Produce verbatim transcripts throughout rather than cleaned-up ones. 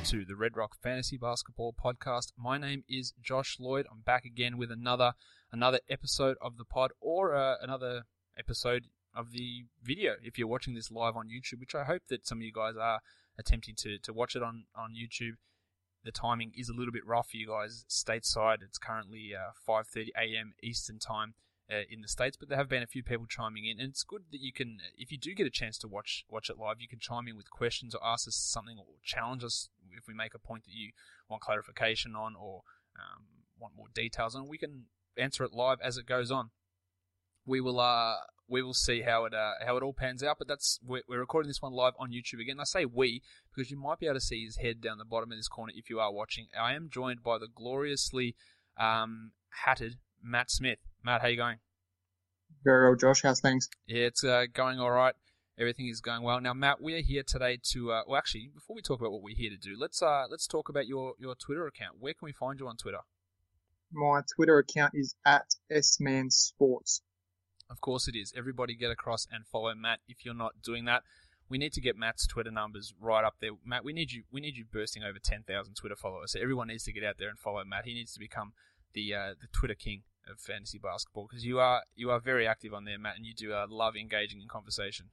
to the Red Rock Fantasy Basketball Podcast. My name is Josh Lloyd. I'm back again with another another episode of the pod, or uh, another episode of the video if you're watching this live on YouTube, which I hope that some of you guys are attempting to, to watch it on, on YouTube. The timing is a little bit rough for you guys stateside. It's currently uh, five thirty a.m. Eastern time uh, in the States, but there have been a few people chiming in, and it's good that you can, if you do get a chance to watch watch it live, you can chime in with questions or ask us something or challenge us if we make a point that you want clarification on or um, want more details on. We can answer it live as it goes on. We will uh we will see how it uh, how it all pans out, but that's we're, we're recording this one live on YouTube again. I say we because you might be able to see his head down the bottom of this corner if you are watching. I am joined by the gloriously um, hatted Matt Smith. Matt, how you going? Very well, Josh. How's things? Yeah, it's uh, going all right. Everything is going well. Now, Matt, we are here today to uh, well, actually, before we talk about what we're here to do, let's uh let's talk about your your Twitter account. Where can we find you on Twitter? My Twitter account is at smansports. Of course it is. Everybody get across and follow Matt. If you're not doing that, we need to get Matt's Twitter numbers right up there. Matt, we need you we need you bursting over ten thousand Twitter followers. So everyone needs to get out there and follow Matt. He needs to become the uh, the Twitter king of fantasy basketball because you are you are very active on there, Matt, and you do uh, love engaging in conversation.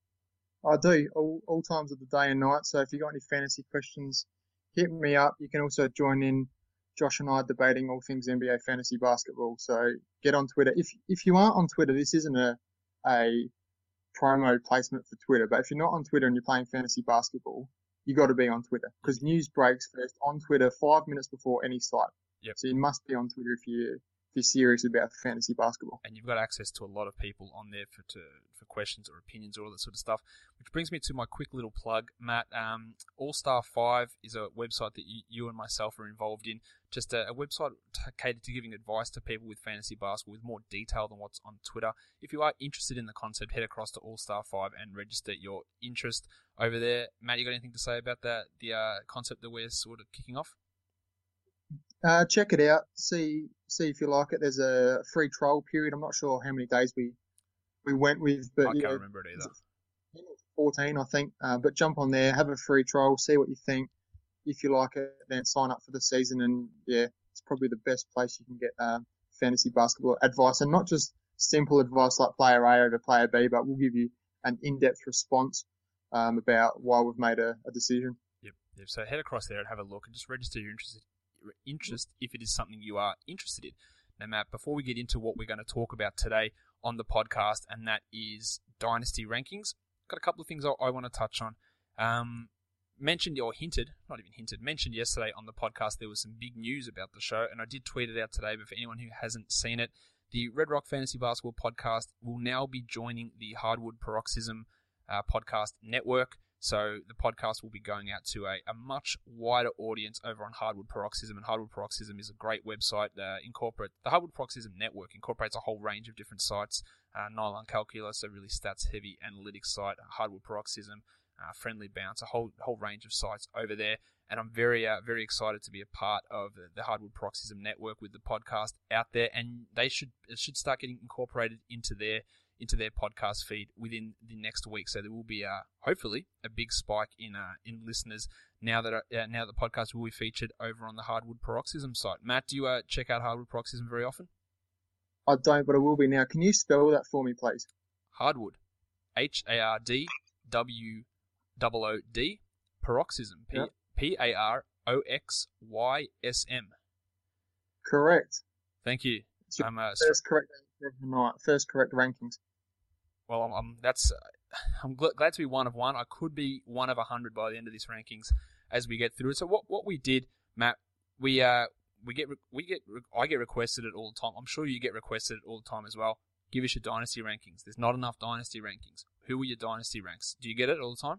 I do, all, all times of the day and night. So if you got any fantasy questions, hit me up. You can also join in. Josh and I are debating all things N B A fantasy basketball. So get on Twitter. If if you aren't on Twitter, this isn't a a promo placement for Twitter. But if you're not on Twitter and you're playing fantasy basketball, you got to be on Twitter because news breaks first on Twitter five minutes before any site. Yep. So you must be on Twitter if you if you're serious about fantasy basketball. And you've got access to a lot of people on there for to, for questions or opinions or all that sort of stuff. Which brings me to my quick little plug, Matt. Um, All Star five is a website that you, you and myself are involved in. Just a, a website catered to giving advice to people with fantasy basketball with more detail than what's on Twitter. If you are interested in the concept, head across to All Star five and register your interest over there. Matt, you got anything to say about that? The uh, concept that we're sort of kicking off? Uh, check it out. See see if you like it. There's a free trial period. I'm not sure how many days we we went with, but I can't you know, remember it either. fourteen, I think. Uh, but jump on there, have a free trial, see what you think. If you like it, then sign up for the season. And yeah, it's probably the best place you can get uh, fantasy basketball advice, and not just simple advice like player A over player B, but we'll give you an in-depth response um, about why we've made a, a decision. Yep. Yep. So head across there and have a look and just register your interest. interest if it is something you are interested in. Now, Matt, before we get into what we're going to talk about today on the podcast, and that is dynasty rankings, I've got a couple of things I, I want to touch on. Um, mentioned or hinted, not even hinted, mentioned yesterday on the podcast there was some big news about the show, and I did tweet it out today, but for anyone who hasn't seen it, the Red Rock Fantasy Basketball Podcast will now be joining the Hardwood Paroxysm uh, Podcast Network. So the podcast will be going out to a, a much wider audience over on Hardwood Paroxysm, and Hardwood Paroxysm is a great website. Uh, incorporate the Hardwood Paroxysm Network incorporates a whole range of different sites. Uh, Nylon Calculus, a really stats-heavy analytics site. Hardwood Paroxysm, uh, Friendly Bounce, a whole whole range of sites over there. And I'm very uh, very excited to be a part of the, the Hardwood Paroxysm Network with the podcast out there, and they should it should start getting incorporated into their into their podcast feed within the next week. So there will be, uh, hopefully, a big spike in uh, in listeners now that uh, now that the podcast will be featured over on the Hardwood Paroxysm site. Matt, do you uh, check out Hardwood Paroxysm very often? I don't, but I will be now. Can you spell that for me, please? Hardwood. H A R D W O O D. Paroxysm. P- yep. P A R O X Y S M. Correct. Thank you. It's your I'm, uh, first correct night. First correct rankings. Well, I'm, I'm that's uh, I'm gl- glad to be one of one. I could be one of a hundred by the end of these rankings as we get through it. So what what we did, Matt, we uh we get re- we get re- I get requested it all the time. I'm sure you get requested it all the time as well. Give us your dynasty rankings. There's not enough dynasty rankings. Who are your dynasty ranks? Do you get it all the time?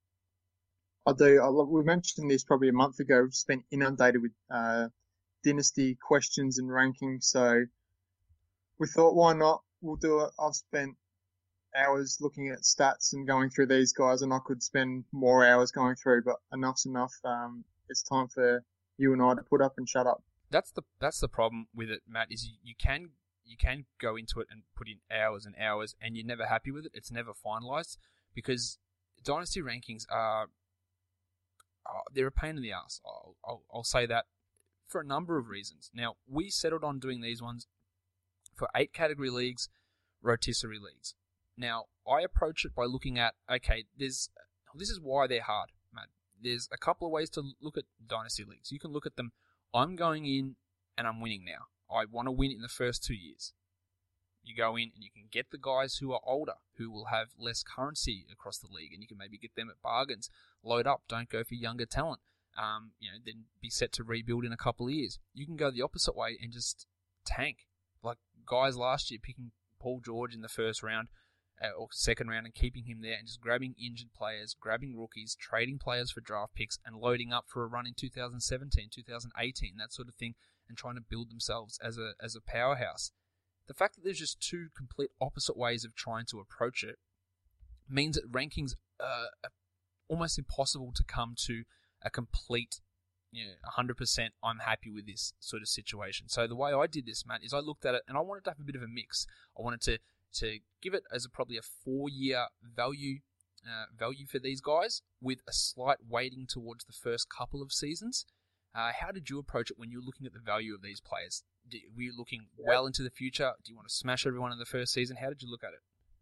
I do. I, we mentioned this probably a month ago. We've just been inundated with uh, dynasty questions and rankings, so we thought, why not? We'll do it. I've spent hours looking at stats and going through these guys, and I could spend more hours going through, but enough's enough. Um, it's time for you and I to put up and shut up. That's the that's the problem with it, Matt, is you, you can you can go into it and put in hours and hours, and you're never happy with it. It's never finalized, because dynasty rankings are oh, they're a pain in the ass. I'll, I'll, I'll say that for a number of reasons. Now, we settled on doing these ones for eight category leagues, rotisserie leagues. Now, I approach it by looking at, okay, there's this is why they're hard, Matt. There's a couple of ways to look at dynasty leagues. You can look at them, I'm going in and I'm winning now. I want to win in the first two years. You go in and you can get the guys who are older, who will have less currency across the league, and you can maybe get them at bargains. Load up, don't go for younger talent. Um, you know, then be set to rebuild in a couple of years. You can go the opposite way and just tank. Like guys last year picking Paul George in the first round uh, or second round and keeping him there and just grabbing injured players, grabbing rookies, trading players for draft picks and loading up for a run in two thousand seventeen, two thousand eighteen, that sort of thing, and trying to build themselves as a as a powerhouse. The fact that there's just two complete opposite ways of trying to approach it means that rankings are almost impossible to come to a complete, you know, one hundred percent I'm happy with this sort of situation. So the way I did this, Matt, is I looked at it and I wanted to have a bit of a mix. I wanted to, to give it as a, probably a four-year value uh, value for these guys with a slight weighting towards the first couple of seasons. Uh, how did you approach it when you're looking at the value of these players? Did, were you looking well into the future? Do you want to smash everyone in the first season? How did you look at it?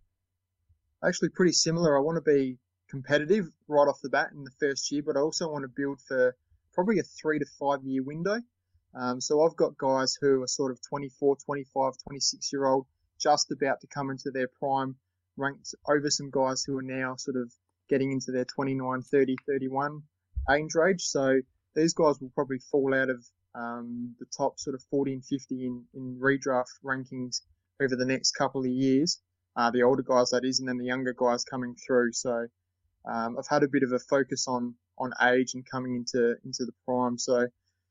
Actually, pretty similar. I want to be competitive right off the bat in the first year, but I also want to build for probably a three to five year window. Um, so I've got guys who are sort of twenty-four, twenty-five, twenty-six year old, just about to come into their prime, ranked over some guys who are now sort of getting into their twenty-nine, thirty, thirty-one age range. So these guys will probably fall out of um, the top sort of forty and fifty in, in redraft rankings over the next couple of years. Uh, the older guys, that is, and then the younger guys coming through. So um, I've had a bit of a focus on, on age and coming into, into the prime. So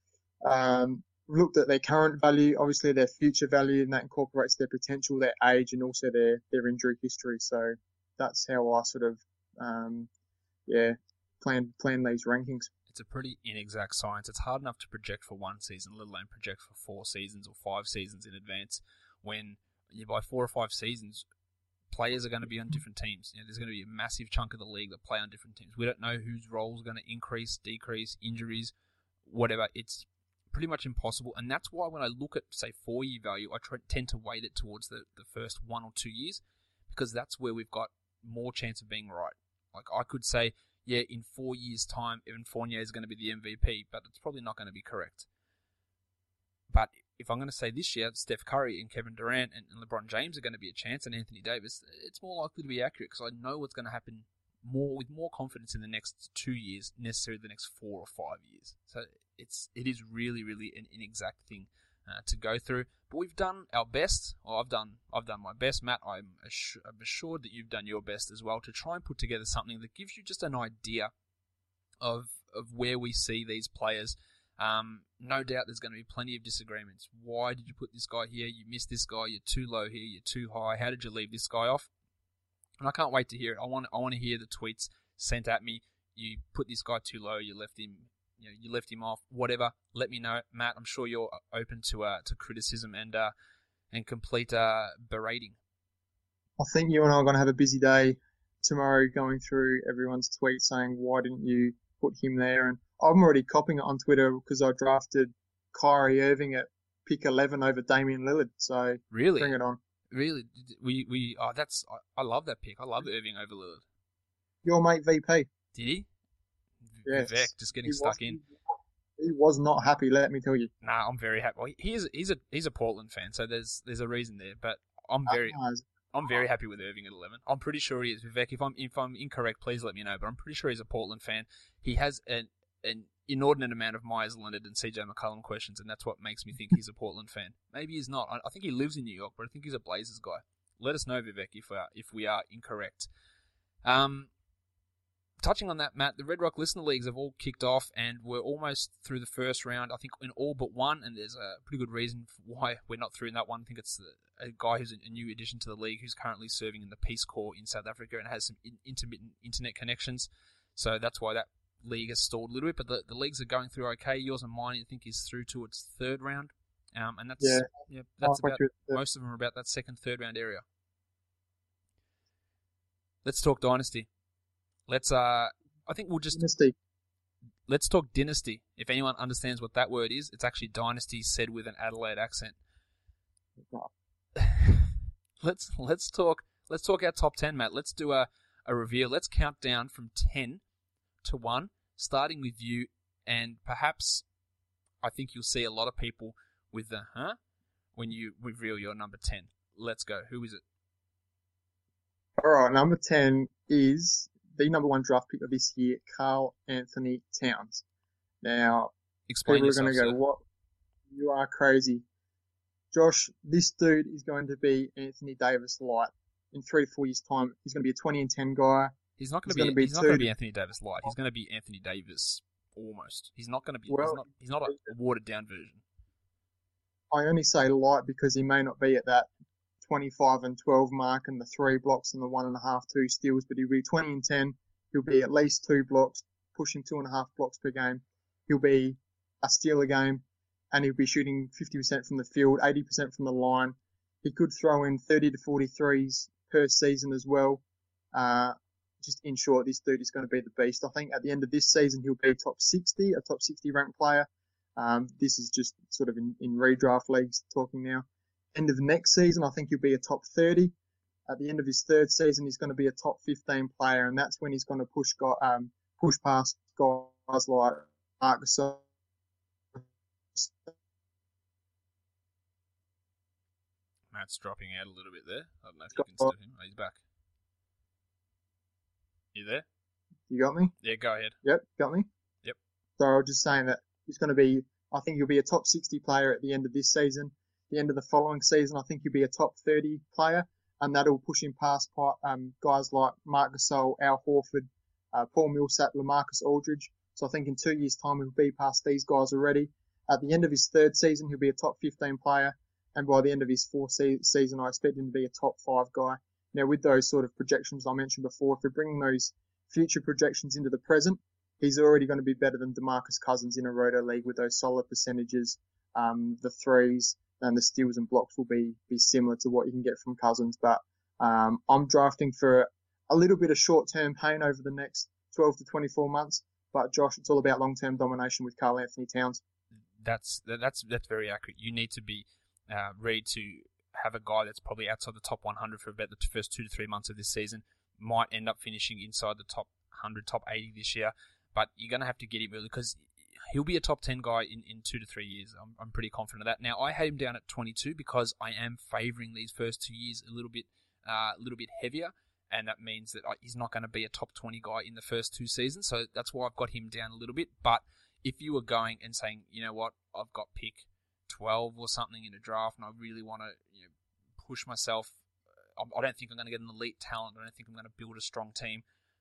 um, looked at their current value, obviously their future value, and that incorporates their potential, their age, and also their, their injury history. So that's how I sort of, um, yeah, plan, plan these rankings. It's a pretty inexact science. It's hard enough to project for one season, let alone project for four seasons or five seasons in advance. When you by four or five seasons, players are going to be on different teams. You know, there's going to be a massive chunk of the league that play on different teams. We don't know whose role is going to increase, decrease, injuries, whatever. It's pretty much impossible. And that's why when I look at, say, four-year value, I try, tend to weight it towards the, the first one or two years because that's where we've got more chance of being right. Like I could say, yeah, in four years' time, Evan Fournier is going to be the M V P, but it's probably not going to be correct. But if I'm going to say this year, Steph Curry and Kevin Durant and LeBron James are going to be a chance, and Anthony Davis, it's more likely to be accurate because I know what's going to happen more with more confidence in the next two years, necessarily the next four or five years. So it's it is really, really an inexact thing uh, to go through. But we've done our best. Well, I've done I've done my best, Matt. I'm, assur- I'm assured that you've done your best as well to try and put together something that gives you just an idea of of where we see these players. Um, no doubt there's going to be plenty of disagreements. Why did you put this guy here? You missed this guy. You're too low here. You're too high. How did you leave this guy off? And I can't wait to hear it. I want I want to hear the tweets sent at me. You put this guy too low. You left him. You know, you left him off. Whatever. Let me know, Matt. I'm sure you're open to uh, to criticism and uh, and complete uh, berating. I think you and I are going to have a busy day tomorrow going through everyone's tweets saying, why didn't you put him there? And I'm already copying it on Twitter because I drafted Kyrie Irving at pick eleven over Damian Lillard. So really, bring it on. Really, we we oh that's I, I love that pick. I love Irving over Lillard. Your mate V P. Did he? Yes. Vivek just getting he stuck was, in. He was not happy. Let me tell you. Nah, I'm very happy. Well, he's he's a he's a Portland fan, so there's there's a reason there. But I'm very uh, I'm very happy with Irving at eleven. I'm pretty sure he is. Vivek, if I'm if I'm incorrect, please let me know. But I'm pretty sure he's a Portland fan. He has an an inordinate amount of Myers Leonard and C J McCollum questions, and that's what makes me think he's a Portland fan. Maybe he's not. I, I think he lives in New York, but I think he's a Blazers guy. Let us know, Vivek, if we are, if we are incorrect. Um, touching on that, Matt, the Red Rock Listener Leagues have all kicked off, and we're almost through the first round, I think, in all but one, and there's a pretty good reason why we're not through in that one. I think it's a guy who's a new addition to the league who's currently serving in the Peace Corps in South Africa and has some in- intermittent internet connections, so that's why that league has stalled a little bit, but the, the leagues are going through okay. Yours and mine, I think, is through to its third round, um, and that's yeah, yeah that's about most of them are about that second, third round area. Let's talk Dynasty. Let's uh, I think we'll just Dynasty. let's let's talk dynasty. If anyone understands what that word is, it's actually dynasty said with an Adelaide accent. let's let's talk let's talk our top ten, Matt. Let's do a, a reveal. Let's count down from ten to one, starting with you, and perhaps I think you'll see a lot of people with the huh when you reveal your number ten. Let's go. Who is it? All right, number ten is the number one draft pick of this year, Karl Anthony Towns. Now, Explain people yourself, are going to go, sir. what? You are crazy. Josh, this dude is going to be Anthony Davis light. In three to four years' time, he's going to be a twenty and ten guy. He's not going he's to be, be he's not going to two- be Anthony Davis light. He's going to be Anthony Davis almost. He's not going to be, Well, he's not, he's not a watered down version. I only say light because he may not be at that twenty-five and twelve mark and the three blocks and the one and a half, two steals, but he'll be twenty and ten. He'll be at least two blocks, pushing two and a half blocks per game. He'll be a steal a game, and he'll be shooting fifty percent from the field, eighty percent from the line. He could throw in thirty to forty threes per season as well. Uh, just in short, this dude is going to be the beast. I think at the end of this season, he'll be top sixty, a top sixty ranked player. Um, this is just sort of in, in redraft leagues talking now. End of next season, I think he'll be a top thirty. At the end of his third season, he's going to be a top fifteen player, and that's when he's going to push go, um, push past guys like Marc Gasol. Matt's dropping out a little bit there. I don't know if you can still hear him. Oh, he's back. You there? You got me? Yeah, go ahead. Yep, got me? Yep. So I was just saying that he's going to be, I think he'll be a top sixty player at the end of this season. The end of the following season, I think he'll be a top thirty player, and that'll push him past um, guys like Marc Gasol, Al Horford, uh, Paul Millsap, LaMarcus Aldridge. So I think in two years' time, he'll be past these guys already. At the end of his third season, he'll be a top fifteen player, and by the end of his fourth se- season, I expect him to be a top five guy. Now, with those sort of projections I mentioned before, if we're bringing those future projections into the present, he's already going to be better than DeMarcus Cousins in a roto league with those solid percentages, um, the threes, and the steals and blocks will be, be similar to what you can get from Cousins. But um, I'm drafting for a little bit of short-term pain over the next twelve to twenty-four months. But Josh, it's all about long-term domination with Karl Anthony Towns. That's that's that's very accurate. You need to be uh, ready to have a guy that's probably outside the top one hundred for about the first two to three months of this season. Might end up finishing inside the top one hundred, top eighty this year. But you're going to have to get him early because he'll be a top ten guy in, in two to three years. I'm, I'm pretty confident of that. Now, I had him down at twenty-two because I am favouring these first two years a little bit uh, a little bit heavier, and that means that I, he's not going to be a top twenty guy in the first two seasons. So that's why I've got him down a little bit. But if you were going and saying, you know what, I've got pick twelve or something in a draft, and I really want to you know, push myself, I don't think I'm going to get an elite talent. I don't think I'm going to build a strong team.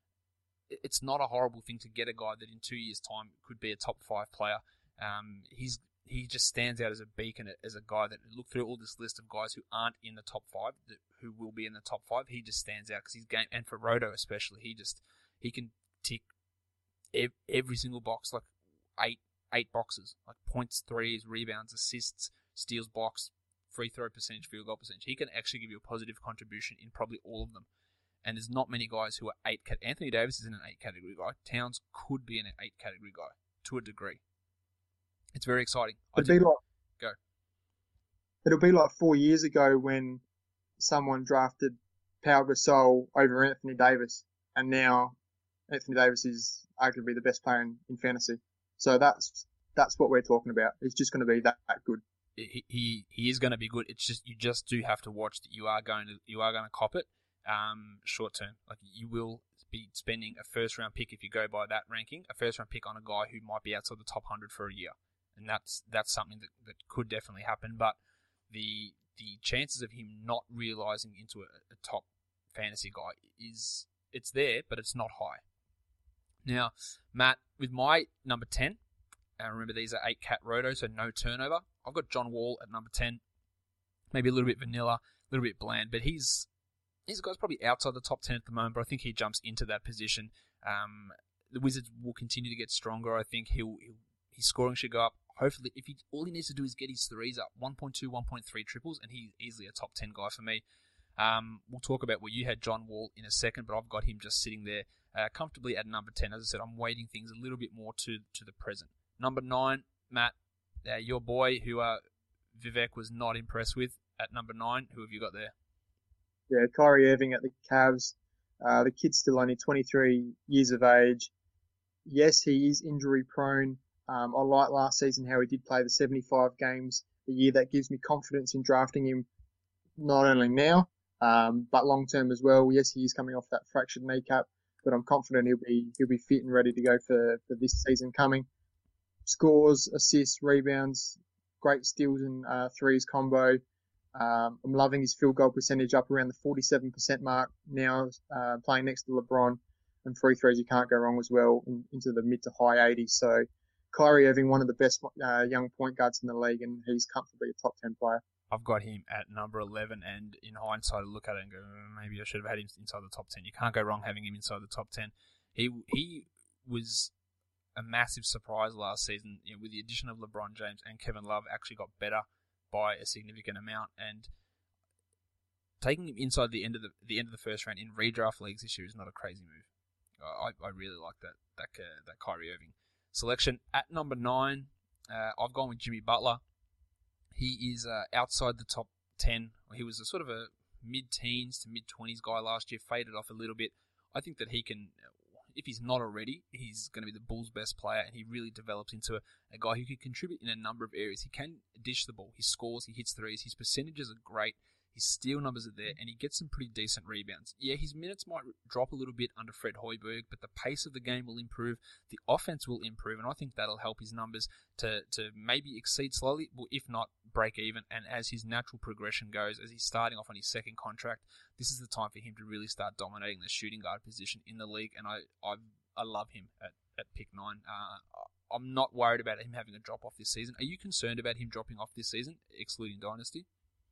It's not a horrible thing to get a guy that in two years' time could be a top five player. Um, he's he just stands out as a beacon, as a guy that look through all this list of guys who aren't in the top five, that, who will be in the top five. He just stands out because he's game, and for Roto especially, he just he can tick ev- every single box, like eight eight boxes, like points, threes, rebounds, assists, steals, blocks, free throw percentage, field goal percentage. He can actually give you a positive contribution in probably all of them. And there's not many guys who are eight. Cat- Anthony Davis is an eight category guy. Towns could be an eight category guy to a degree. It's very exciting. It'll be like go. It'll be like four years ago when someone drafted Pau Gasol over Anthony Davis, and now Anthony Davis is arguably the best player in, in fantasy. So that's that's what we're talking about. He's just going to be that, that good. He, he he is going to be good. It's just you just do have to watch that you are going to you are going to cop it. Um, short term, like you will be spending a first round pick if you go by that ranking, a first round pick on a guy who might be outside the top one hundred for a year, and that's that's something that, that could definitely happen. But the the chances of him not realizing into a, a top fantasy guy is it's there, but it's not high. Now, Matt, with my number ten, and remember these are eight cat roto, so no turnover. I've got John Wall at number ten, maybe a little bit vanilla, a little bit bland, but he's He's a guy's probably outside the top ten at the moment, but I think he jumps into that position. Um, the Wizards will continue to get stronger. I think he'll, he'll his scoring should go up. Hopefully, if he all he needs to do is get his threes up, one point two, one point three triples, and he's easily a top ten guy for me. Um, we'll talk about where you had John Wall in a second, but I've got him just sitting there uh, comfortably at number ten. As I said, I'm weighting things a little bit more to to the present. Number nine, Matt, uh, your boy, who uh, Vivek was not impressed with at number nine. Who have you got there? Yeah, Kyrie Irving at the Cavs. Uh, the kid's still only twenty-three years of age. Yes, he is injury prone. Um, I like last season how he did play the seventy-five games a year. That gives me confidence in drafting him not only now, um, but long term as well. Yes, he is coming off that fractured kneecap, but I'm confident he'll be he'll be fit and ready to go for, for this season coming. Scores, assists, rebounds, great steals and uh, threes combo. Um, I'm loving his field goal percentage up around the forty-seven percent mark now, uh, playing next to LeBron, and free throws you can't go wrong as well, in, into the mid to high eighties. So Kyrie Irving, one of the best uh, young point guards in the league, and he's comfortably a top ten player. I've got him at number eleven, and in hindsight, I look at it and go, maybe I should have had him inside the top ten. You can't go wrong having him inside the top ten. He he was a massive surprise last season. You know, with the addition of LeBron James and Kevin Love, actually got better by a significant amount, and taking him inside the end of the the end of the first round in redraft leagues this year is not a crazy move. I I really like that that uh, that Kyrie Irving selection. At number nine, uh, I've gone with Jimmy Butler. He is uh, outside the top ten. He was a sort of a mid-teens to mid-twenties guy last year, faded off a little bit. I think that he can, if he's not already, he's going to be the Bulls' best player, and he really develops into a, a guy who can contribute in a number of areas. He can dish the ball. He scores. He hits threes. His percentages are great. His steal numbers are there, and he gets some pretty decent rebounds. Yeah, his minutes might drop a little bit under Fred Hoiberg, but the pace of the game will improve. The offense will improve, and I think that'll help his numbers to, to maybe exceed slowly, or if not, break even. And as his natural progression goes, as he's starting off on his second contract, this is the time for him to really start dominating the shooting guard position in the league, and I I, I love him at, at pick nine. Uh, I'm not worried about him having a drop-off this season. Are you concerned about him dropping off this season, excluding Dynasty?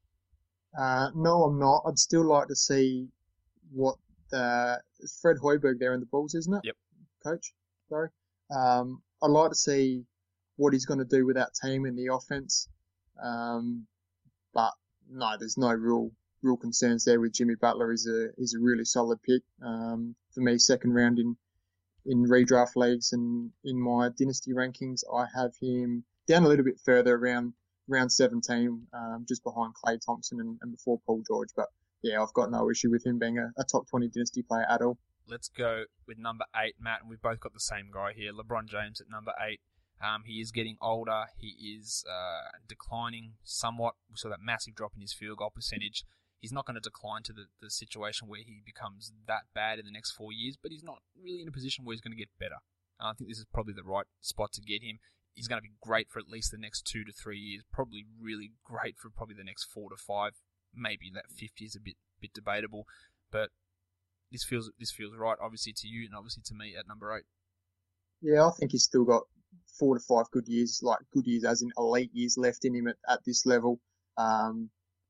Uh, no, I'm not. I'd still like to see what the it's Fred Hoiberg there in the Bulls, isn't it? Yep. Coach, sorry. Um, I'd like to see what he's going to do with that team in the offense. Um, but no, there's no real real concerns there with Jimmy Butler. He's a he's a really solid pick. Um, for me, second round in in redraft leagues, and in my dynasty rankings, I have him down a little bit further, around round seventeen, um, just behind Klay Thompson and, and before Paul George. But yeah, I've got no issue with him being a, a top twenty dynasty player at all. Let's go with number eight, Matt, and we've both got the same guy here, LeBron James at number eight. Um, he is getting older. He is uh, declining somewhat. We saw that massive drop in his field goal percentage. He's not going to decline to the, the situation where he becomes that bad in the next four years, but he's not really in a position where he's going to get better. Uh, I think this is probably the right spot to get him. He's going to be great for at least the next two to three years. Probably really great for probably the next four to five. Maybe that fifty is a bit bit debatable, but this feels this feels right. Obviously to you and obviously to me at number eight. Yeah, I think he's still got four to five good years, like good years as in elite years left in him at, at this level. Um,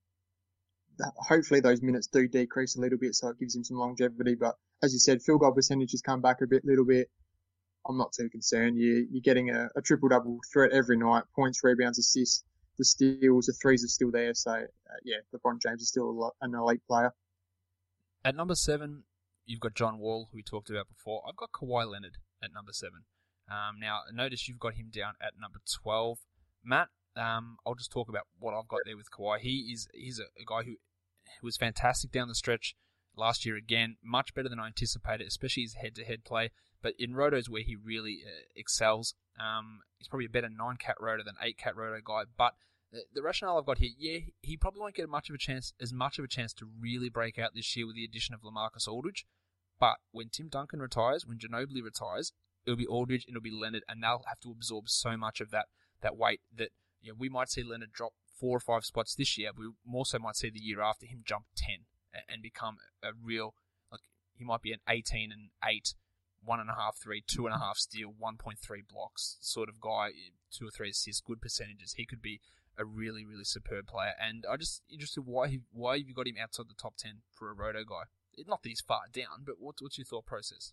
hopefully those minutes do decrease a little bit, so it gives him some longevity. But as you said, field goal percentage has come back a bit, little bit. I'm not too concerned. You, you're getting a, a triple-double threat every night. Points, rebounds, assists, the steals, the threes are still there. So, uh, yeah, LeBron James is still an elite player. At number seven, you've got John Wall, who we talked about before. I've got Kawhi Leonard at number seven. Um, now, notice you've got him down at number twelve. Matt, um, I'll just talk about what I've got there with Kawhi. He is he's a, a guy who was fantastic down the stretch last year again, much better than I anticipated, especially his head-to-head play. But in rotos where he really uh, excels, um, he's probably a better nine-cat roto than eight-cat roto guy. But the, the rationale I've got here, yeah, he probably won't get much of a chance, as much of a chance to really break out this year with the addition of LaMarcus Aldridge. But when Tim Duncan retires, when Ginobili retires, it'll be Aldridge and it'll be Leonard, and they'll have to absorb so much of that that weight that you know, we might see Leonard drop four or five spots this year, but we more so might see the year after him jump ten and, and become a real, like he might be an eighteen and eight. One and a half, three, two and a half steal, one point three blocks sort of guy, two or three assists, good percentages. He could be a really, really superb player. And I just interested why he, why have you got him outside the top ten for a roto guy? Not that he's far down, but what, what's your thought process?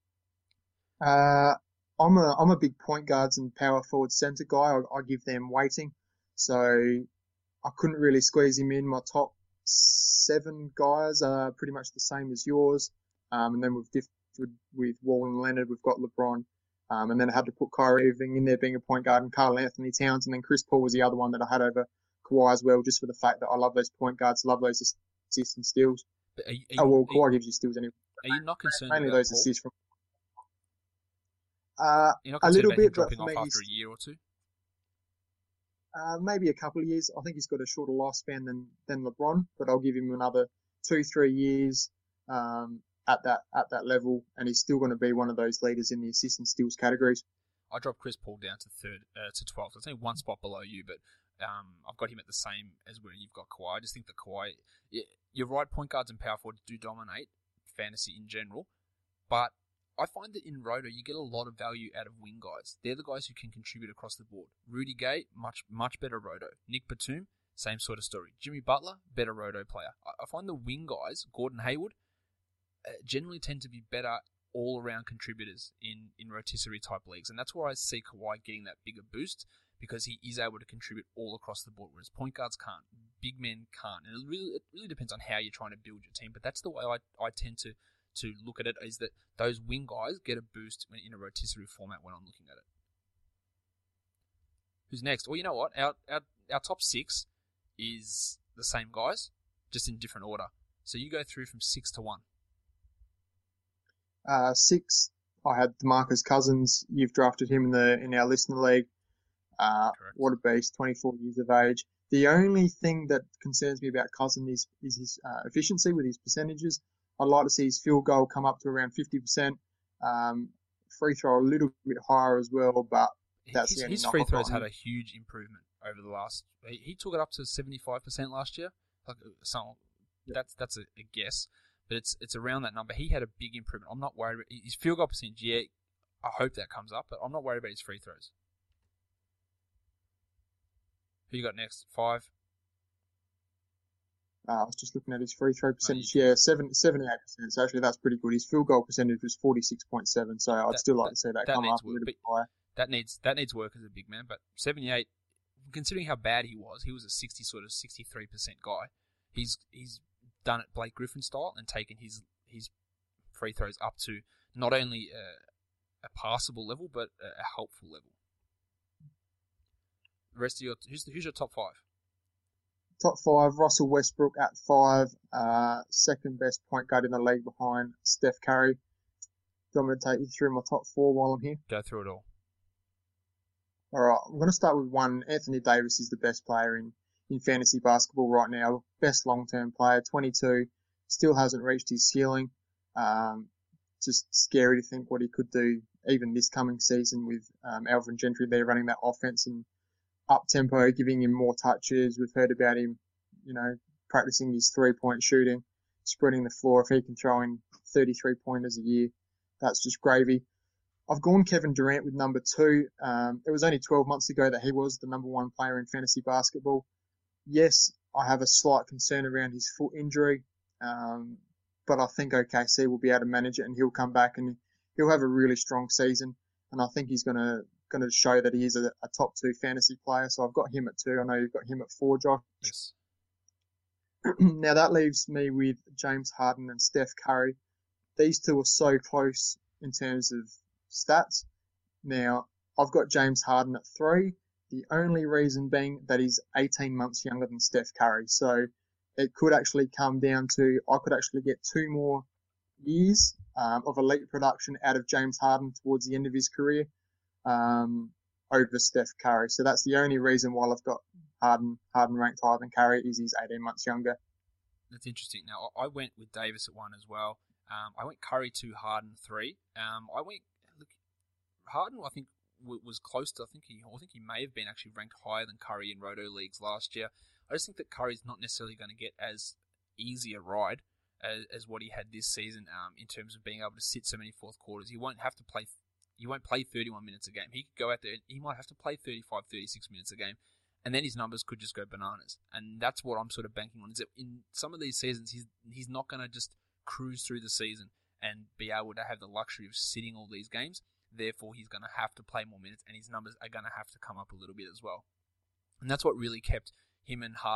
Uh, I'm a I'm a big point guards and power forward center guy. I, I give them weighting, so I couldn't really squeeze him in. My top seven guys are pretty much the same as yours, um, and then with different with, with Wall and Leonard. We've got LeBron. Um, and then I had to put Kyrie Irving in there being a point guard and Karl Anthony Towns. And then Chris Paul was the other one that I had over Kawhi as well, just for the fact that I love those point guards, love those assists and steals. But are you, oh, are well, you, Kawhi are gives you steals anyway. Are you not concerned Mainly about those Paul? assists from. Uh, You're not a concerned little about him bit, but dropping for off me, after he's- a year or two? Uh, maybe a couple of years. I think he's got a shorter lifespan than, than LeBron, but I'll give him another two, three years, um, at that, at that level. And he's still going to be one of those leaders in the assist and steals categories. I dropped Chris Paul down to third, uh, to twelfth. It's only one spot below you, but um, I've got him at the same as where you've got Kawhi. I just think that Kawhi, you're right, point guards and power forwards do dominate fantasy in general, but I find that in Roto, you get a lot of value out of wing guys. They're the guys who can contribute across the board. Rudy Gay, much much better Roto. Nick Batum, same sort of story. Jimmy Butler, better Roto player. I, I find the wing guys, Gordon Hayward, uh, generally tend to be better all-around contributors in, in rotisserie type leagues. And that's where I see Kawhi getting that bigger boost because he is able to contribute all across the board, whereas point guards can't. Big men can't. And it really, it really depends on how you're trying to build your team. But that's the way I, I tend to to look at it, is that those wing guys get a boost when in a rotisserie format when I'm looking at it. Who's next? Well, you know what? Our, our our top six is the same guys, just in different order. So you go through from six to one. Uh, six, I had DeMarcus Cousins. You've drafted him in the in our listener league. Uh, what a beast, twenty-four years of age. The only thing that concerns me about Cousins is, is his uh, efficiency with his percentages. I'd like to see his field goal come up to around fifty percent. Um, free throw a little bit higher as well, but that's his, the only his knock free I've throws got had on a huge improvement over the last. He, he took it up to seventy-five percent last year. Like some, Yep. that's that's a, a guess, but it's it's around that number. He had a big improvement. I'm not worried about his field goal percentage. Yeah, I hope that comes up, but I'm not worried about his free throws. Who you got next? Five. Uh, I was just looking at his free throw percentage. Yeah, seven, seventy-eight percent. So actually, that's pretty good. His field goal percentage was forty-six point seven. So I'd That- still like that- to see that, that come needs up a work, little but- bit higher. That needs that needs work as a big man, but seventy-eight, considering how bad he was, he was a sixty sort of sixty-three percent guy. He's he's done it Blake Griffin style and taken his his free throws up to not only a, a passable level but a, a helpful level. The rest of your who's the, who's your top five? Top five, Russell Westbrook at five, uh, second best point guard in the league behind Steph Curry. Do you want me to take you through my top four while I'm here? Go through it all. Alright, I'm going to start with one. Anthony Davis is the best player in, in fantasy basketball right now. Best long-term player, twenty-two, still hasn't reached his ceiling. Um, just scary to think what he could do even this coming season with um, Alvin Gentry there running that offense and up-tempo, giving him more touches. We've heard about him, you know, practicing his three-point shooting, spreading the floor. If he can throw in thirty-three pointers a year, that's just gravy. I've gone Kevin Durant with number two. Um, it was only twelve months ago that he was the number one player in fantasy basketball. Yes, I have a slight concern around his foot injury, um, but I think O K C will be able to manage it and he'll come back and he'll have a really strong season. And I think he's going to going to show that he is a, a top two fantasy player. So I've got him at two. I know you've got him at four, Josh. Yes. Now that leaves me with James Harden and Steph Curry. These two are so close in terms of stats. Now, I've got James Harden at three. The only reason being that he's eighteen months younger than Steph Curry. So it could actually come down to, I could actually get two more years um, of elite production out of James Harden towards the end of his career um, over Steph Curry. So that's the only reason why I've got Harden, Harden ranked higher than Curry is he's eighteen months younger. That's interesting. Now, I went with Davis at one as well. Um, I went Curry two, Harden three. Um, I went look, Harden. I think w- was close to. I think he. I think he may have been actually ranked higher than Curry in Roto leagues last year. I just think that Curry's not necessarily going to get as easy a ride as, as what he had this season. Um, in terms of being able to sit so many fourth quarters, he won't have to play. He won't play thirty-one minutes a game. He could go out there. He might have to play thirty-five, thirty-six minutes a game. And then his numbers could just go bananas. And that's what I'm sort of banking on, is that in some of these seasons, he's he's not going to just cruise through the season and be able to have the luxury of sitting all these games. Therefore, he's going to have to play more minutes, and his numbers are going to have to come up a little bit as well. And that's what really kept him and Harden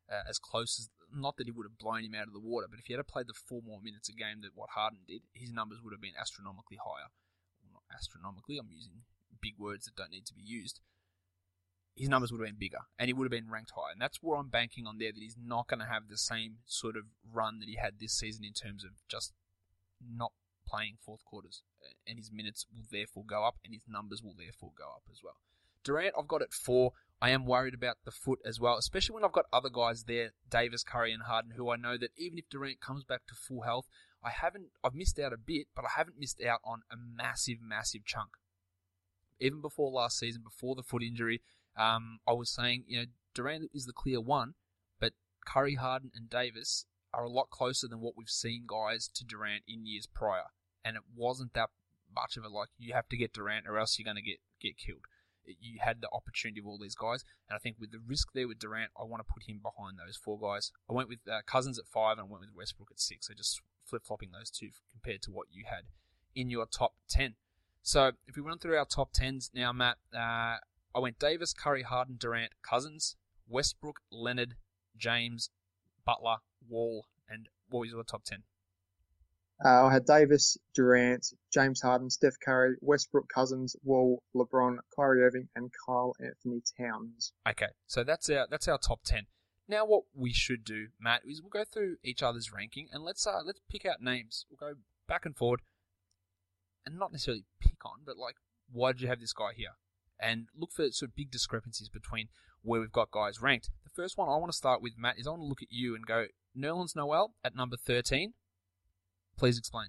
uh, as close as, not that he would have blown him out of the water, but if he had played the four more minutes a game than what Harden did, his numbers would have been astronomically higher. Well, not astronomically, I'm using big words that don't need to be used. His numbers would have been bigger, and he would have been ranked higher. And that's where I'm banking on there, that he's not going to have the same sort of run that he had this season in terms of just not playing fourth quarters. And his minutes will therefore go up, and his numbers will therefore go up as well. Durant, I've got at four. I am worried about the foot as well, especially when I've got other guys there, Davis, Curry, and Harden, who I know that even if Durant comes back to full health, I haven't, I've missed out a bit, but I haven't missed out on a massive, massive chunk. Even before last season, before the foot injury, um, I was saying, you know, Durant is the clear one, but Curry, Harden, and Davis are a lot closer than what we've seen guys to Durant in years prior. And it wasn't that much of a, like, you have to get Durant or else you're going to get, get killed. You had the opportunity of all these guys, and I think with the risk there with Durant, I want to put him behind those four guys. I went with uh, Cousins at five, and I went with Westbrook at six, so just flip-flopping those two compared to what you had in your top ten. So if we run through our top tens now, Matt, uh, I went Davis, Curry, Harden, Durant, Cousins, Westbrook, Leonard, James, Butler, Wall, and what was your top ten? Uh, I had Davis, Durant, James Harden, Steph Curry, Westbrook, Cousins, Wall, LeBron, Kyrie Irving, and Karl Anthony Towns. Okay, so that's our that's our top ten. Now, what we should do, Matt, is we'll go through each other's ranking and let's uh let's pick out names. We'll go back and forward, and not necessarily pick on, but like, why did you have this guy here? And look for sort of big discrepancies between where we've got guys ranked. The first one I want to start with, Matt, is I want to look at you and go Nerlens Noel at number thirteen. Please explain.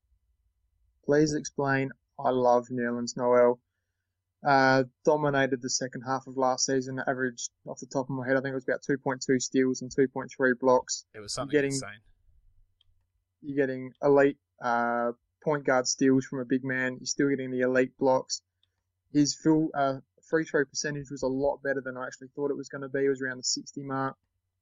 Please explain. I love Nerlens Noel. Uh, dominated the second half of last season, averaged, off the top of my head, I think it was about two point two steals and two point three blocks. It was something you're getting, insane. You're getting elite uh, point guard steals from a big man. You're still getting the elite blocks. His full uh, free throw percentage was a lot better than I actually thought it was going to be. It was around the sixty mark.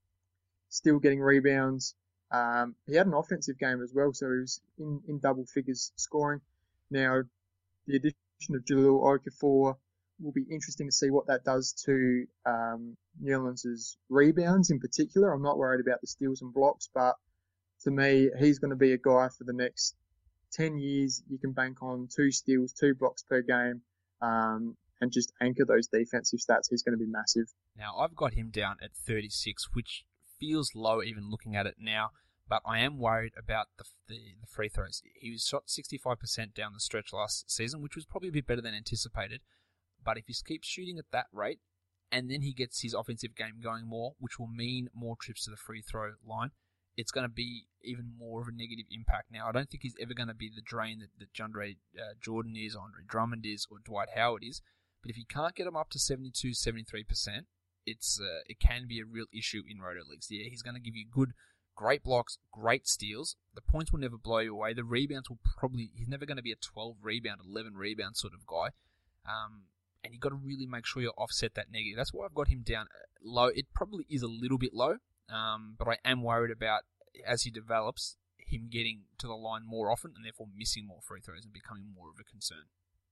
Still getting rebounds. Um, he had an offensive game as well, so he was in, in double figures scoring. Now, the addition of Jahlil Okafor will be interesting to see what that does to um, Nerlens' rebounds in particular. I'm not worried about the steals and blocks, but to me, he's going to be a guy for the next ten years. You can bank on two steals, two blocks per game, um, and just anchor those defensive stats. He's going to be massive. Now, I've got him down at thirty-six, which feels low even looking at it now, but I am worried about the, the the free throws. He was shot sixty-five percent down the stretch last season, which was probably a bit better than anticipated. But if he keeps shooting at that rate, and then he gets his offensive game going more, which will mean more trips to the free throw line, it's going to be even more of a negative impact. Now, I don't think he's ever going to be the drain that, that DeAndre uh, Jordan is, Andre Drummond is, or Dwight Howard is. But if he can't get him up to seventy-two, seventy-three percent, it's uh, it can be a real issue in roto leagues. Yeah, he's going to give you good, great blocks, great steals. The points will never blow you away. The rebounds will probably, he's never going to be a twelve rebound, eleven rebound sort of guy. Um, and you've got to really make sure you offset that negative. That's why I've got him down low. It probably is a little bit low, um, but I am worried about, as he develops, him getting to the line more often and therefore missing more free throws and becoming more of a concern.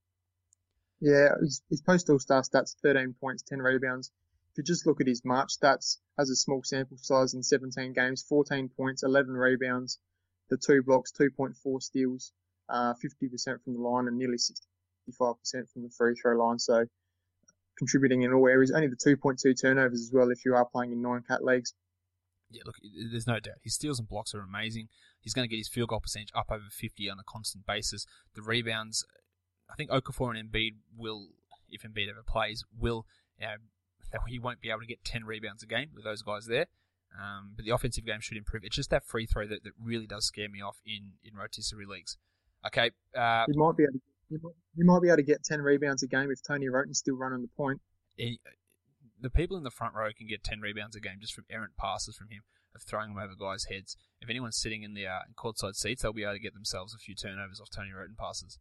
Yeah, his, his post-All-Star stats, thirteen points, ten rebounds. If you just look at his March stats, has a small sample size in seventeen games, fourteen points, eleven rebounds, the two blocks, two point four steals, uh, fifty percent from the line and nearly sixty-five percent from the free throw line. So contributing in all areas. Only the two point two turnovers as well if you are playing in nine-cat leagues. Yeah, look, there's no doubt. His steals and blocks are amazing. He's going to get his field goal percentage up over fifty on a constant basis. The rebounds, I think Okafor and Embiid will, if Embiid ever plays, will, you know, that he won't be able to get ten rebounds a game with those guys there. Um, but the offensive game should improve. It's just that free throw that, that really does scare me off in, in rotisserie leagues. Okay. Uh, he might be able to, he might, he might be able to get ten rebounds a game if Tony Roten's still running the point. He, the people in the front row can get ten rebounds a game just from errant passes from him, of throwing them over guys' heads. If anyone's sitting in the uh, courtside seats, they'll be able to get themselves a few turnovers off Tony Roten passes.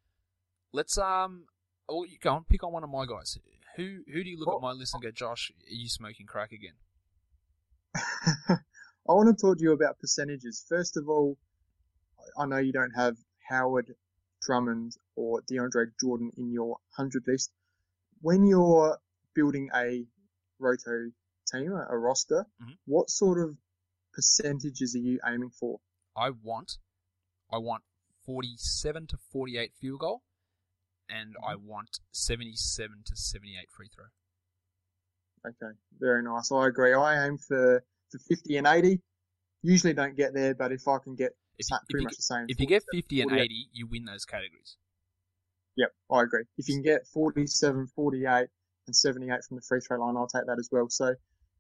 Let's um, oh, you go on, pick on one of my guys. Who who do you look well, at my list and go, Josh, are you smoking crack again? I want to talk to you about percentages. First of all, I know you don't have Howard, Drummond, or DeAndre Jordan in your one hundred list. When you're building a roto team, a, a roster, Mhm. what sort of percentages are you aiming for? I want, I want forty-seven to forty-eight field goal, and I want seventy-seven to seventy-eight free throw. Okay, very nice. I agree. I aim for, for fifty and eighty. Usually don't get there, but if I can get If sa- you, if pretty you, much the same. if you get forty-seven, fifty and forty-eight. eighty, you win those categories. Yep, I agree. If you can get forty-seven, forty-eight, and seventy-eight from the free throw line, I'll take that as well. So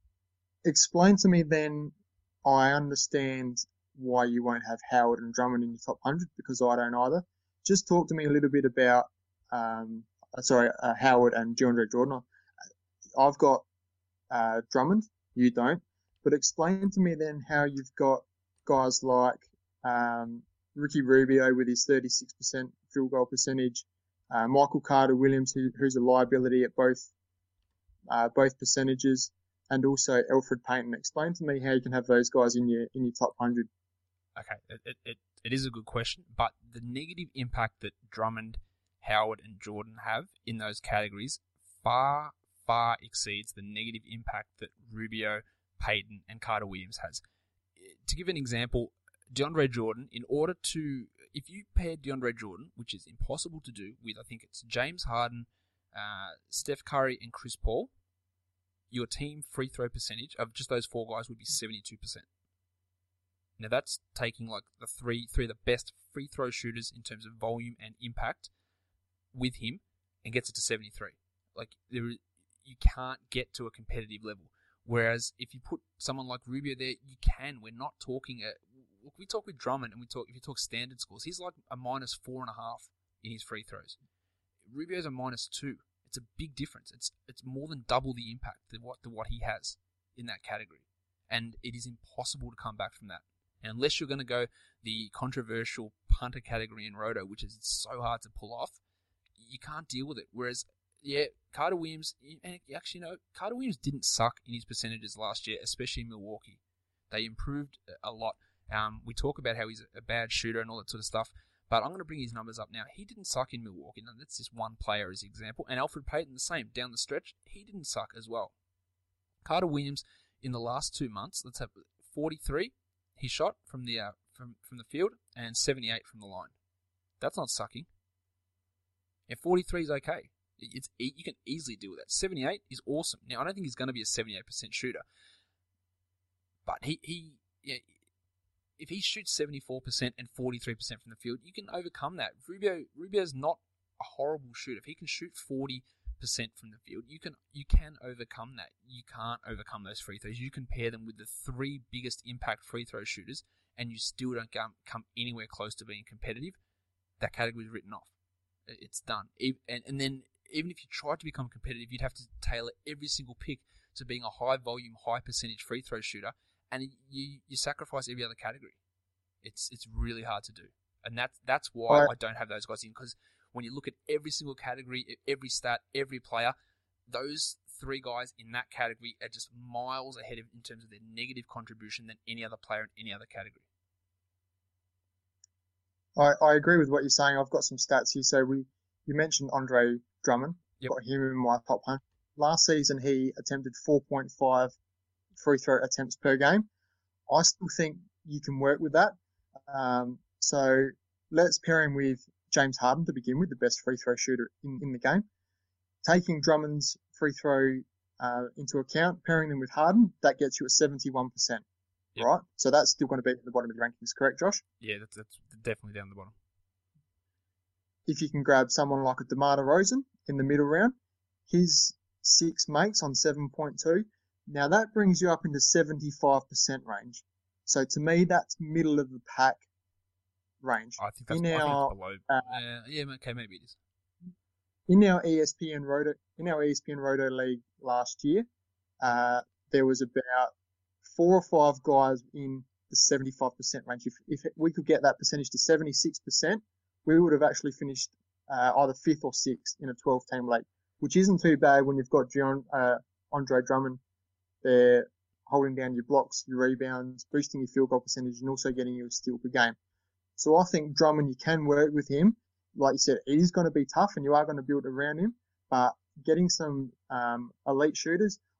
explain to me then, I understand why you won't have Howard and Drummond in your top one hundred, because I don't either. Just talk to me a little bit about, um, uh, sorry, uh, Howard and DeAndre Jordan. I've got uh, Drummond, you don't. But explain to me then how you've got guys like um, Ricky Rubio with his thirty-six percent field goal percentage, uh, Michael Carter-Williams, who, who's a liability at both uh, both percentages, and also Elfrid Payton. Explain to me how you can have those guys in your in your top one hundred. Okay, it, it, it, it is a good question, but the negative impact that Drummond, Howard, and Jordan have in those categories far, far exceeds the negative impact that Rubio, Payton, and Carter-Williams has. To give an example, DeAndre Jordan, in order to, if you pair DeAndre Jordan, which is impossible to do, with I think it's James Harden, uh, Steph Curry, and Chris Paul, your team free throw percentage of just those four guys would be seventy-two percent. Now that's taking like the three three of the best free throw shooters in terms of volume and impact with him, and gets it to seventy-three. Like there, you can't get to a competitive level. Whereas if you put someone like Rubio there, you can. We're not talking a. Look, we talk with Drummond, and we talk if you talk standard scores, he's like a minus four and a half in his free throws. Rubio's a minus two. It's a big difference. It's it's more than double the impact than what than what he has in that category, and it is impossible to come back from that. And unless you're going to go the controversial punter category in Roto, which is so hard to pull off, you can't deal with it. Whereas, yeah, Carter Williams, and actually, no, Carter Williams didn't suck in his percentages last year, especially in Milwaukee. They improved a lot. Um, we talk about how he's a bad shooter and all that sort of stuff, but I'm going to bring his numbers up now. He didn't suck in Milwaukee. Now, that's just one player as an example. And Elfrid Payton, the same. Down the stretch, he didn't suck as well. Carter Williams, in the last two months, let's have forty-three. He shot from the uh, from from the field and seventy-eight from the line. That's not sucking. And forty-three is okay. It's you can easily deal with that. seventy-eight is awesome. Now I don't think he's going to be a seventy-eight percent shooter, but he he yeah, if he shoots seventy-four percent and forty-three percent from the field, you can overcome that. Rubio Rubio's not a horrible shooter. If he can shoot forty percent from the field, you can you can overcome that. You can't overcome those free throws. You can pair them with the three biggest impact free throw shooters, and you still don't come, come anywhere close to being competitive. That category is written off. It's done. And, and then even if you tried to become competitive, you'd have to tailor every single pick to being a high volume, high percentage free throw shooter, and you you sacrifice every other category. It's it's really hard to do, and that's that's why Right. I don't have those guys in, because when you look at every single category, every stat, every player, those three guys in that category are just miles ahead of in terms of their negative contribution than any other player in any other category. I, I agree with what you're saying. I've got some stats here. So we you mentioned Andre Drummond. Yep. Got him in my top one. Last season he attempted four point five free throw attempts per game. I still think you can work with that. Um, so let's pair him with James Harden to begin with, the best free throw shooter in, in the game. Taking Drummond's free throw uh, into account, pairing them with Harden, that gets you at seventy-one percent. Yep. Right? So that's still going to be at the bottom of the rankings, correct, Josh? Yeah, that's, that's definitely down the bottom. If you can grab someone like a DeMar DeRozan in the middle round, his six makes on seven point two. Now that brings you up into seventy-five percent range. So to me, that's middle of the pack range. I think that's, in I think our, it's below. uh, Uh, yeah, okay, maybe it is. in our E S P N Roto, in our E S P N Roto League last year, uh, there was about four or five guys in the seventy-five percent range. If, if we could get that percentage to seventy-six percent, we would have actually finished uh, either fifth or sixth in a twelve team league, which isn't too bad when you've got John, uh, Andre Drummond there holding down your blocks, your rebounds, boosting your field goal percentage, and also getting you a steal per game. So I think Drummond, you can work with him. Like you said, it is going to be tough, and you are going to build around him, but getting some um, elite shooters,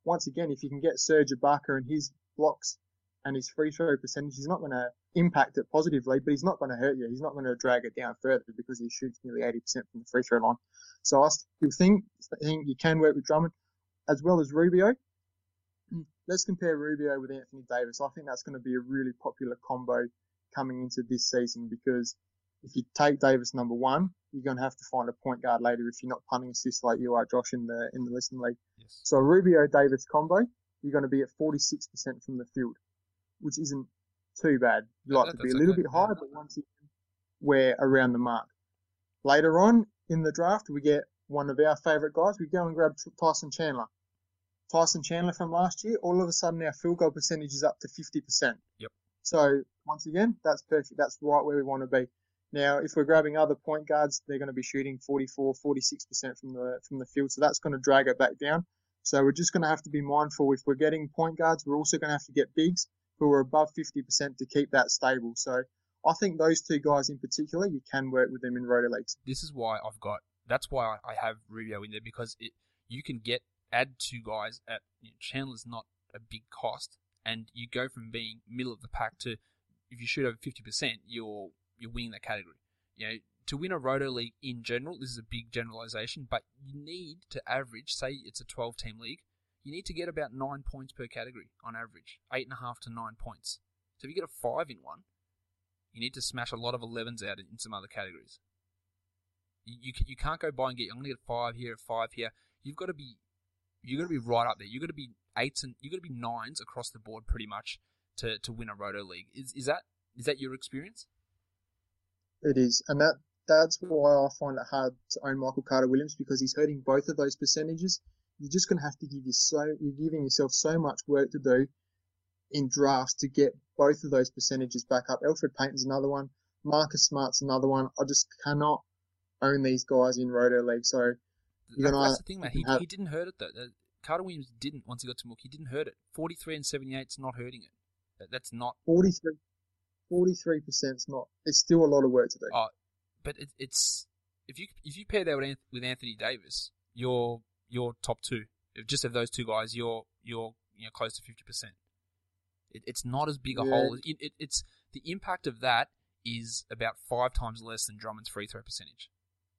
once again, if you can get Serge Ibaka and his blocks and his free throw percentage, he's not going to impact it positively, but he's not going to hurt you. He's not going to drag it down further because he shoots nearly eighty percent from the free throw line. So I still think, think you can work with Drummond as well as Rubio. Let's compare Rubio with Anthony Davis. I think that's going to be a really popular combo coming into this season, because if you take Davis number one, you're going to have to find a point guard later if you're not punting assists like you are, Josh, in the in the listening league. Yes. So Rubio Davis combo, you're going to be at forty-six percent from the field, which isn't too bad. You'd like that, to be a okay. little bit higher, yeah. but once again, we're around the mark. Later on in the draft, we get one of our favourite guys. We go and grab Tyson Chandler. Tyson Chandler from last year, all of a sudden our field goal percentage is up to fifty percent. Yep. So once again, that's perfect. That's right where we want to be. Now, if we're grabbing other point guards, they're going to be shooting forty-four, forty-six percent from the from the field, so that's going to drag it back down. So we're just going to have to be mindful. If we're getting point guards, we're also going to have to get bigs who are above fifty percent to keep that stable. So I think those two guys in particular, you can work with them in roto leagues. This is why I've got. That's why I have Rubio in there, because it you can get add two guys at you know, Chandler's not a big cost, and you go from being middle of the pack to, if you shoot over fifty percent, you're you're winning that category. You know, to win a roto league in general, this is a big generalization, but you need to average, say it's a twelve-team league, you need to get about nine points per category on average, eight and a half to nine points. So if you get a five in one, you need to smash a lot of elevens out in some other categories. You you, you can't go by and get, I'm going to get a five here, a five here. You've got to be you've got to be right up there. You've got to be eights and you've got to be nines across the board pretty much to, to win a roto league. Is is that is that your experience? It is, and that that's why I find it hard to own Michael Carter-Williams, because he's hurting both of those percentages. You're just going to have to give you so you're giving yourself so much work to do in drafts to get both of those percentages back up. Elfrid Payton's another one. Marcus Smart's another one. I just cannot own these guys in roto league. So you're that, gonna, that's the thing, man. He have, he didn't hurt it though. Uh, Carter-Williams didn't once he got to Mook. He didn't hurt it. forty-three and seventy-eight is not hurting it. That, that's not forty-three. Forty-three percent's not. It's still a lot of work to do. Oh, but it, it's if you if you pair that with Anthony, with Anthony Davis, you're you're top two. If just of those two guys, you're you're you know close to fifty percent. It, it's not as big a yeah. hole. It, it, it's the impact of that is about five times less than Drummond's free throw percentage.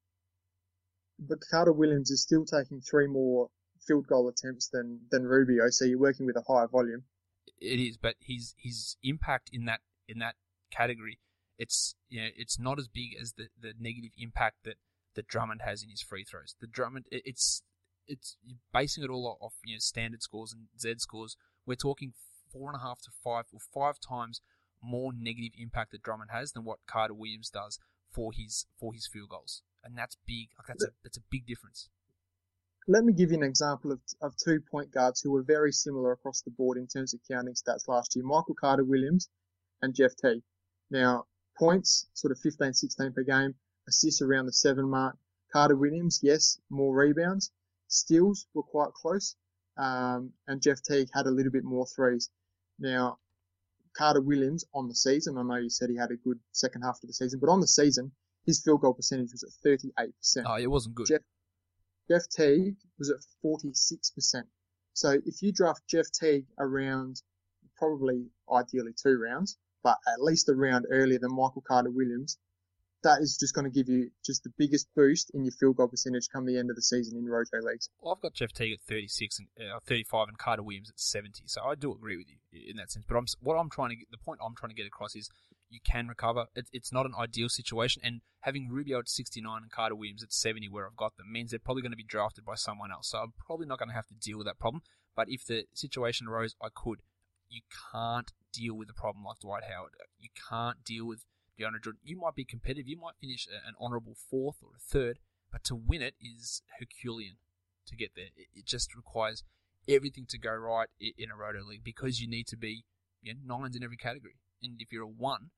But Carter-Williams is still taking three more field goal attempts than than Rubio, so you're working with a higher volume. It is, but his his impact in that in that category, it's you know it's not as big as the, the negative impact that, that Drummond has in his free throws. The Drummond, it, it's it's you're basing it all off you know standard scores and Z scores. We're talking four and a half to five or five times more negative impact that Drummond has than what Carter-Williams does for his for his field goals, and that's big. Like that's a that's a big difference. Let me give you an example of of two point guards who were very similar across the board in terms of counting stats last year: Michael Carter-Williams and Jeff Teague. Now, points, sort of fifteen, sixteen per game, assists around the seven mark. Carter-Williams, yes, more rebounds. Steals were quite close. Um, and Jeff Teague had a little bit more threes. Now, Carter-Williams on the season, I know you said he had a good second half of the season, but on the season, his field goal percentage was at thirty-eight percent. Oh, it wasn't good. Jeff, Jeff Teague was at forty-six percent. So if you draft Jeff Teague around probably ideally two rounds, but at least a round earlier than Michael Carter-Williams, that is just going to give you just the biggest boost in your field goal percentage come the end of the season in roto leagues. Well, I've got Jeff Teague at thirty-six and uh, thirty-five, and Carter-Williams at seventy. So I do agree with you in that sense. But I'm what I'm trying to get, the point I'm trying to get across is you can recover. It's it's not an ideal situation, and having Rubio at sixty-nine and Carter-Williams at seventy, where I've got them, means they're probably going to be drafted by someone else. So I'm probably not going to have to deal with that problem. But if the situation arose, I could. You can't deal with a problem like Dwight Howard. You can't deal with DeAndre Jordan. You might be competitive. You might finish an honourable fourth or a third, but to win it is Herculean to get there. It just requires everything to go right in a roto league because you need to be you know, nines in every category. And if you're a one,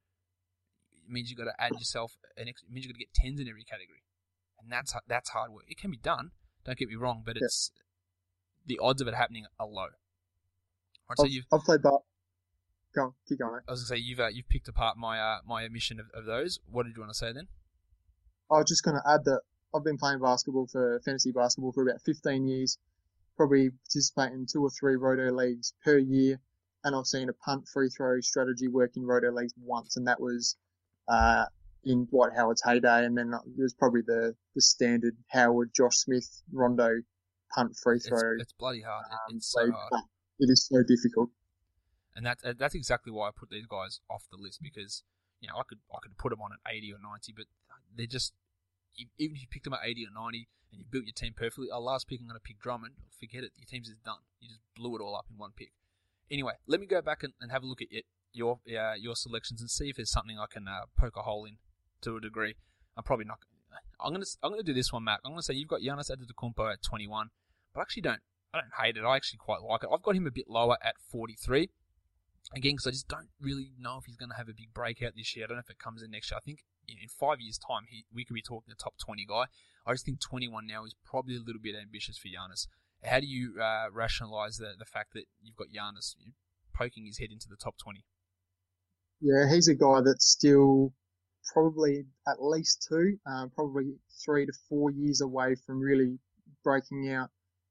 it means you've got to add yourself an extra, it means you've got to get tens in every category. And that's that's hard work. It can be done, don't get me wrong, but it's yeah. the odds of it happening are low. Right, so I've, you've, I've played bar. Go on, keep going. Mate. I was going to say, you've uh, you've picked apart my uh, my omission of, of those. What did you want to say then? I was just going to add that I've been playing basketball for fantasy basketball for about fifteen years. probably participate in two or three roto leagues per year, and I've seen a punt free throw strategy work in roto leagues once, and that was uh, in Dwight Howard's heyday, and then it was probably the, the standard Howard, Josh Smith, Rondo punt free throw. It's, it's bloody hard. Um, it's so league, hard. It is so difficult. And that, that's exactly why I put these guys off the list, because you know I could I could put them on at eighty or ninety, but they're just, even if you picked them at eighty or ninety and you built your team perfectly, oh, last pick I'm going to pick Drummond, forget it, your team's just done. You just blew it all up in one pick. Anyway, let me go back and, and have a look at it, your uh, your selections and see if there's something I can uh, poke a hole in to a degree. I'm probably not. I'm gonna I'm gonna do this one, Matt. I'm gonna say you've got Giannis Antetokounmpo at twenty-one, but I actually don't I don't hate it. I actually quite like it. I've got him a bit lower at forty-three. Again, because I just don't really know if he's going to have a big breakout this year. I don't know if it comes in next year. I think in five years' time, he we could be talking the top twenty guy. I just think twenty-one now is probably a little bit ambitious for Giannis. How do you uh, rationalize the the fact that you've got Giannis poking his head into the top twenty? Yeah, he's a guy that's still probably at least two, um, probably three to four years away from really breaking out.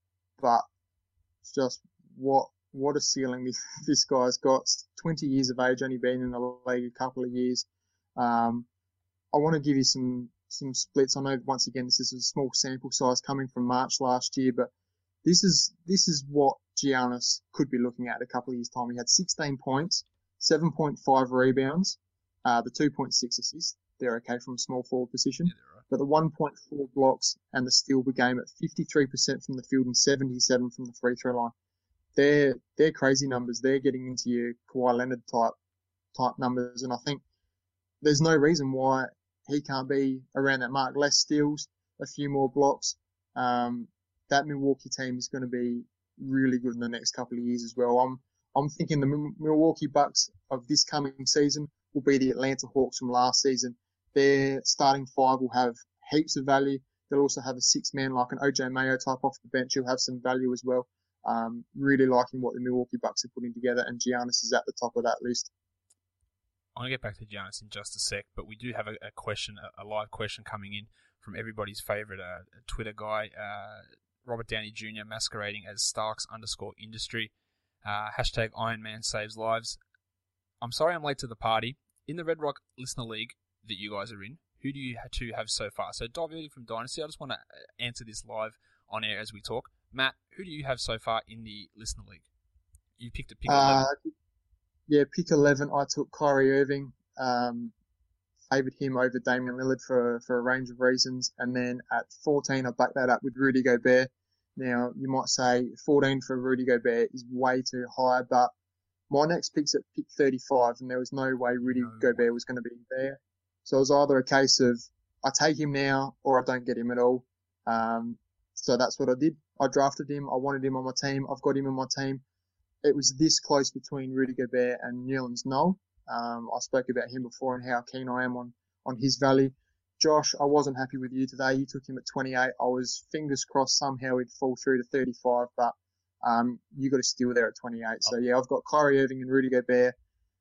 But it's just what what a ceiling this, this guy's got. twenty years of age, only been in the league a couple of years. Um, I want to give you some some splits. I know once again this is a small sample size coming from March last year, but this is this is what Giannis could be looking at in a couple of years' time. He had sixteen points, seven point five rebounds, uh, the two point six assists. They're okay from a small forward position. Yeah, they're right. But the one point four blocks and the steal per game at fifty-three percent from the field and seventy-seven from the free throw line. They're, they're crazy numbers. They're getting into your Kawhi Leonard type, type numbers. And I think there's no reason why he can't be around that mark. Less steals, a few more blocks. Um, that Milwaukee team is going to be really good in the next couple of years as well. I'm, I'm thinking the Milwaukee Bucks of this coming season will be the Atlanta Hawks from last season. Their starting five will have heaps of value. They'll also have a six man like an O J Mayo type off the bench who'll have some value as well. Um, really liking what the Milwaukee Bucks are putting together, and Giannis is at the top of that list. I'm going to get back to Giannis in just a sec, but we do have a, a question, a, a live question coming in from everybody's favourite uh, Twitter guy, uh, Robert Downey Junior, masquerading as Starks underscore industry. Uh, hashtag Iron Man saves lives. I'm sorry I'm late to the party. In the Red Rock Listener League that you guys are in, who do you two have so far? So diverting from Dynasty, I just want to answer this live on air as we talk. Matt, who do you have so far in the Listener League? You picked a pick eleven. Uh, yeah, pick eleven. I took Kyrie Irving. Um, favoured him over Damian Lillard for for a range of reasons. And then at fourteen, I backed that up with Rudy Gobert. Now, you might say fourteen for Rudy Gobert is way too high, but my next pick's at pick thirty-five, and there was no way Rudy no. Gobert was going to be there. So it was either a case of I take him now or I don't get him at all. Um, so that's what I did. I drafted him. I wanted him on my team. I've got him on my team. It was this close between Rudy Gobert and Nerlens Noel. Um, I spoke about him before and how keen I am on, on his value. Josh, I wasn't happy with you today. You took him at twenty-eight. I was fingers crossed somehow he'd fall through to thirty-five, but um, you got a steal there at twenty-eight. So yeah, I've got Kyrie Irving and Rudy Gobert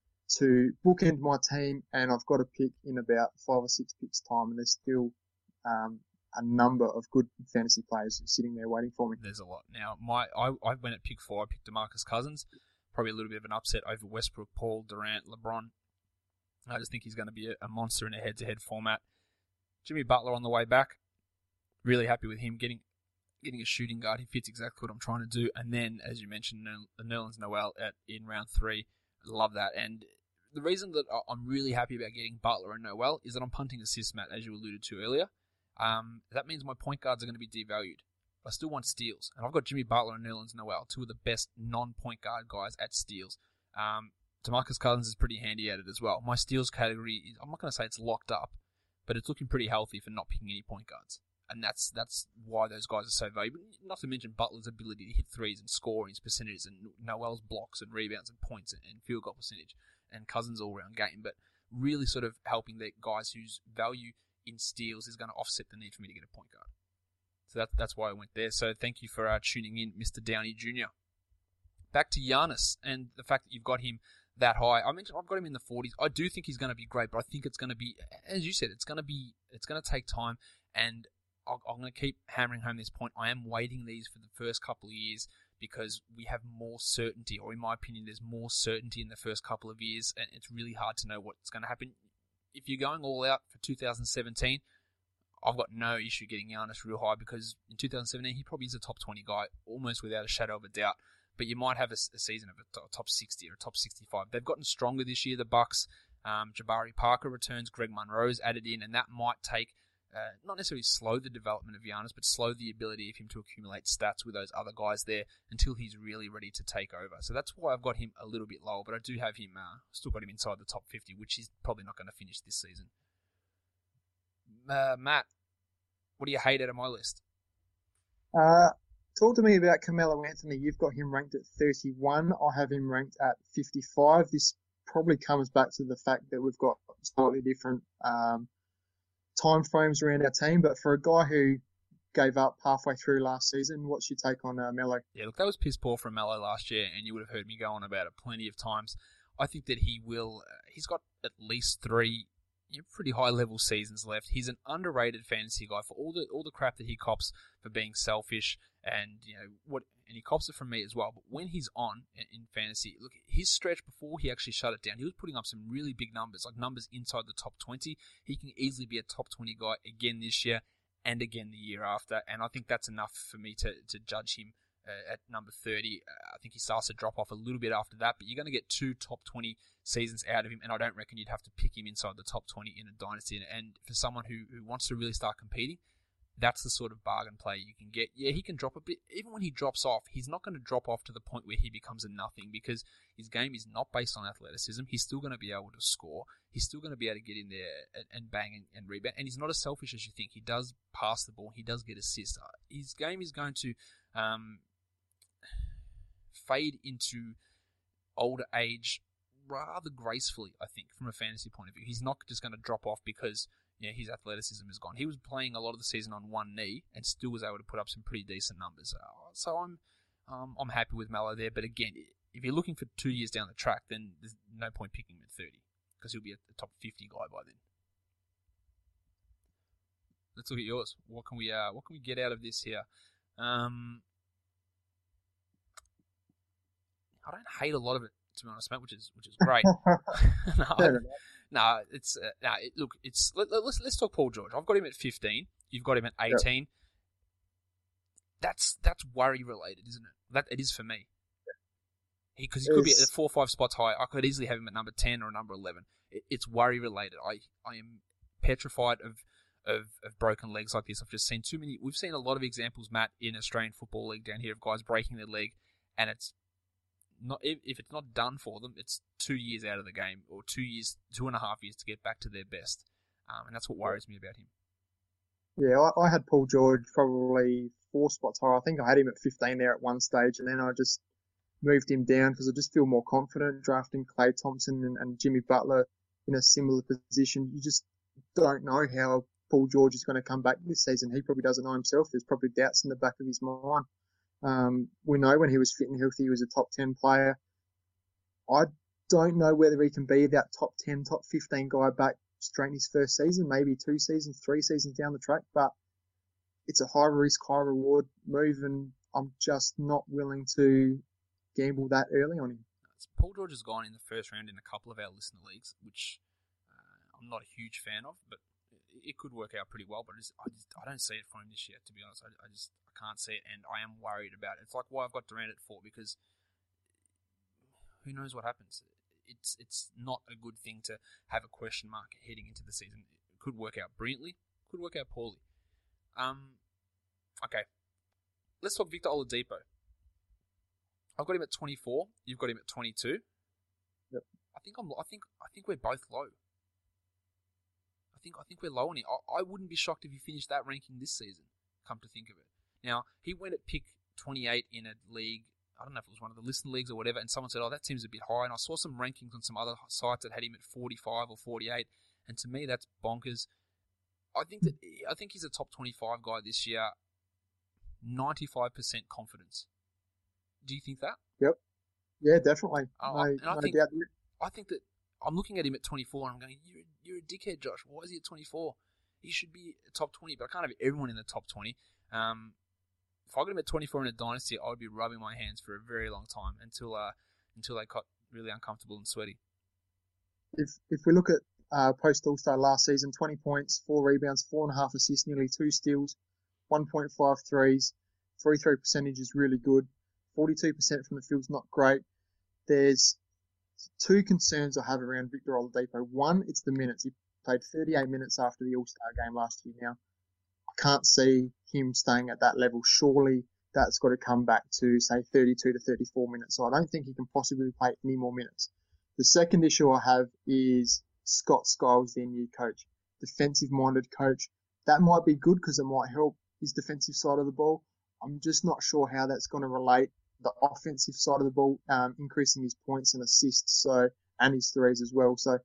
to bookend my team, and I've got a pick in about five or six picks time, and there's still um, a number of good fantasy players sitting there waiting for me. There's a lot. Now, my I, I went at pick four. I picked DeMarcus Cousins. Probably a little bit of an upset over Westbrook, Paul, Durant, LeBron. I just think he's going to be a, a monster in a head-to-head format. Jimmy Butler on the way back. Really happy with him getting getting a shooting guard. He fits exactly what I'm trying to do. And then, as you mentioned, Nerlens Noel at in round three. Love that. And the reason that I'm really happy about getting Butler and Noel is that I'm punting assists, Matt, as you alluded to earlier. Um, that means my point guards are going to be devalued. I still want steals. And I've got Jimmy Butler and Nerlens Noel, two of the best non-point guard guys at steals. Um, DeMarcus Cousins is pretty handy at it as well. My steals category, I'm not going to say it's locked up, but it's looking pretty healthy for not picking any point guards. And that's that's why those guys are so valuable. Not to mention Butler's ability to hit threes and score his percentages, and Noel's blocks and rebounds and points and, and field goal percentage, and Cousins' all-round game. But really sort of helping the guys whose value in steals is going to offset the need for me to get a point guard. So that, that's why I went there. So thank you for uh, tuning in, Mister Downey Junior Back to Giannis and the fact that you've got him that high. I mentioned I've got him in the forties. I do think he's going to be great, but I think it's going to be, as you said, it's going to be, it's going to take time. And I'll, I'm going to keep hammering home this point. I am waiting these for the first couple of years because we have more certainty, or in my opinion, there's more certainty in the first couple of years, and it's really hard to know what's going to happen. If you're going all out for two thousand seventeen, I've got no issue getting Giannis real high because in two thousand seventeen, he probably is a top twenty guy, almost without a shadow of a doubt. But you might have a, a season of a top sixty or a top sixty-five. They've gotten stronger this year, the Bucks. Um, Jabari Parker returns, Greg Monroe's added in, and that might take, uh, not necessarily slow the development of Giannis, but slow the ability of him to accumulate stats with those other guys there until he's really ready to take over. So that's why I've got him a little bit lower, but I do have him, uh, still got him inside the top fifty, which he's probably not going to finish this season. Uh, Matt, what do you hate out of my list? Uh, talk to me about Carmelo Anthony. You've got him ranked at thirty-one. I have him ranked at fifty-five. This probably comes back to the fact that we've got slightly different um, time frames around our team. But for a guy who gave up halfway through last season, what's your take on uh, Melo? Yeah, look, that was piss poor from Melo last year, and you would have heard me go on about it plenty of times. I think that he will. Uh, he's got at least three you know, pretty high level seasons left. He's an underrated fantasy guy for all the all the crap that he cops for being selfish, and you know what, and he cops it from me as well. But when he's on in, in fantasy, look, his stretch before he actually shut it down, he was putting up some really big numbers, like numbers inside the top twenty. He can easily be a top twenty guy again this year and again the year after, and I think that's enough for me to to judge him uh, at number thirty. Uh, I think he starts to drop off a little bit after that, but you're going to get two top twenty seasons out of him, and I don't reckon you'd have to pick him inside the top twenty in a dynasty. And for someone who, who wants to really start competing, that's the sort of bargain play you can get. Yeah, he can drop a bit. Even when he drops off, he's not going to drop off to the point where he becomes a nothing, because his game is not based on athleticism. He's still going to be able to score. He's still going to be able to get in there and, and bang and, and rebound. And he's not as selfish as you think. He does pass the ball. He does get assists. His game is going to um, fade into older age rather gracefully, I think, from a fantasy point of view. He's not just going to drop off because you know, his athleticism is gone. He was playing a lot of the season on one knee and still was able to put up some pretty decent numbers. Uh, so I'm um, I'm happy with Melo there. But again, if you're looking for two years down the track, then there's no point picking him at thirty because he'll be a top fifty guy by then. Let's look at yours. What can we uh, what can we get out of this here? Um, I don't hate a lot of it, to be honest, Matt, which is which is great. no, I, no, it's uh, no. It, look, it's let, let's let's talk Paul George. I've got him at fifteen. You've got him at eighteen. Yep. That's that's worry related, isn't it? That it is for me. Because he, he could be at four or five spots high. I could easily have him at number ten or number eleven. It, it's worry related. I I am petrified of, of of broken legs like this. I've just seen too many. We've seen a lot of examples, Matt, in Australian Football League down here of guys breaking their leg, and it's not if, if it's not done for them, it's two years out of the game, or two years, two and a half years to get back to their best, um, and that's what worries me about him. Yeah, I, I had Paul George probably four spots higher. I think I had him at fifteen there at one stage, and then I just moved him down because I just feel more confident drafting Klay Thompson and, and Jimmy Butler in a similar position. You just don't know how Paul George is going to come back this season. He probably doesn't know himself. There's probably doubts in the back of his mind. Um, we know when he was fit and healthy, he was a top ten player. I don't know whether he can be that top ten, top fifteen guy back straight in his first season, maybe two seasons, three seasons down the track, but it's a high risk, high reward move, and I'm just not willing to gamble that early on him. Paul George has gone in the first round in a couple of our listener leagues, which uh, I'm not a huge fan of, but it could work out pretty well. But I just, I, just, I don't see it for him this year, to be honest. I, I just I can't see it, and I am worried about it. It's like why I've got Durant at four, because who knows what happens. It's it's not a good thing to have a question mark heading into the season. It could work out brilliantly, could work out poorly. Um, okay, let's talk Victor Oladipo. I've got him at twenty-four. You've got him at twenty-two. Yep. I think I'm. I think. I think we're both low. I think. I think we're low on it. I, I wouldn't be shocked if he finished that ranking this season. Come to think of it, now he went at pick twenty-eight in a league. I don't know if it was one of the listener leagues or whatever, and someone said, "Oh, that seems a bit high." And I saw some rankings on some other sites that had him at forty-five or forty-eight, and to me, that's bonkers. I think that I think he's a top twenty-five guy this year. ninety-five percent confidence. Do you think that? Yep. Yeah, definitely. Uh, no, and I no think doubt. I think that I'm looking at him at twenty-four, and I'm going, "You're you're a dickhead, Josh. Why is he at twenty-four?" he should be top twenty, but I can't have everyone in the top twenty. Um, if I got him at twenty-four in a dynasty, I would be rubbing my hands for a very long time until uh, until they got really uncomfortable and sweaty. If if we look at uh, post All Star last season, twenty points, four rebounds, four and a half assists, nearly two steals, one point five threes, free throw percentage is really good, forty-two percent from the field's not great. There's two concerns I have around Victor Oladipo. One, it's the minutes. He played thirty-eight minutes after the All Star game last year. Now, I can't see him staying at that level. Surely that's got to come back to say thirty-two to thirty-four minutes. So I don't think he can possibly play any more minutes. The second issue I have is Scott Skiles, their new coach, defensive-minded coach. That might be good because it might help his defensive side of the ball. I'm just not sure how that's going to relate. The offensive side of the ball, um, increasing his points and assists, so and his threes as well. So,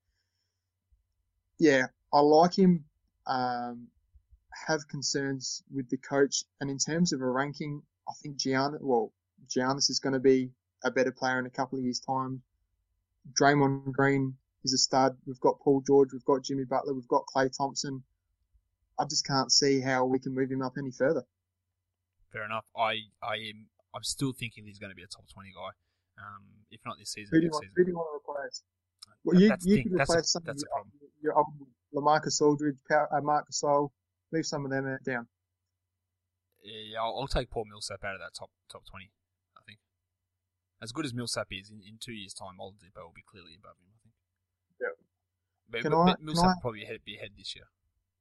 yeah, I like him. Um, have concerns with the coach, and in terms of a ranking, I think Giannis, well, Giannis is going to be a better player in a couple of years' time. Draymond Green is a stud. We've got Paul George. We've got Jimmy Butler. We've got Klay Thompson. I just can't see how we can move him up any further. Fair enough. I, I am, I'm still thinking he's going to be a top twenty guy. Um, if not this season, who do, next want, season. who do you want to replace? Well, you, that's you thing. could That's replace a, some that's of a problem. your, your old LaMarcus Aldridge, uh, Marc Gasol. Leave some of them down. Yeah, I'll, I'll take Paul Millsap out of that top top twenty. I think as good as Millsap is, in, in two years' time, Oladipo will be clearly above him. I think. Yeah. But, can but, I, but Millsap can I, will probably ahead, be ahead this year.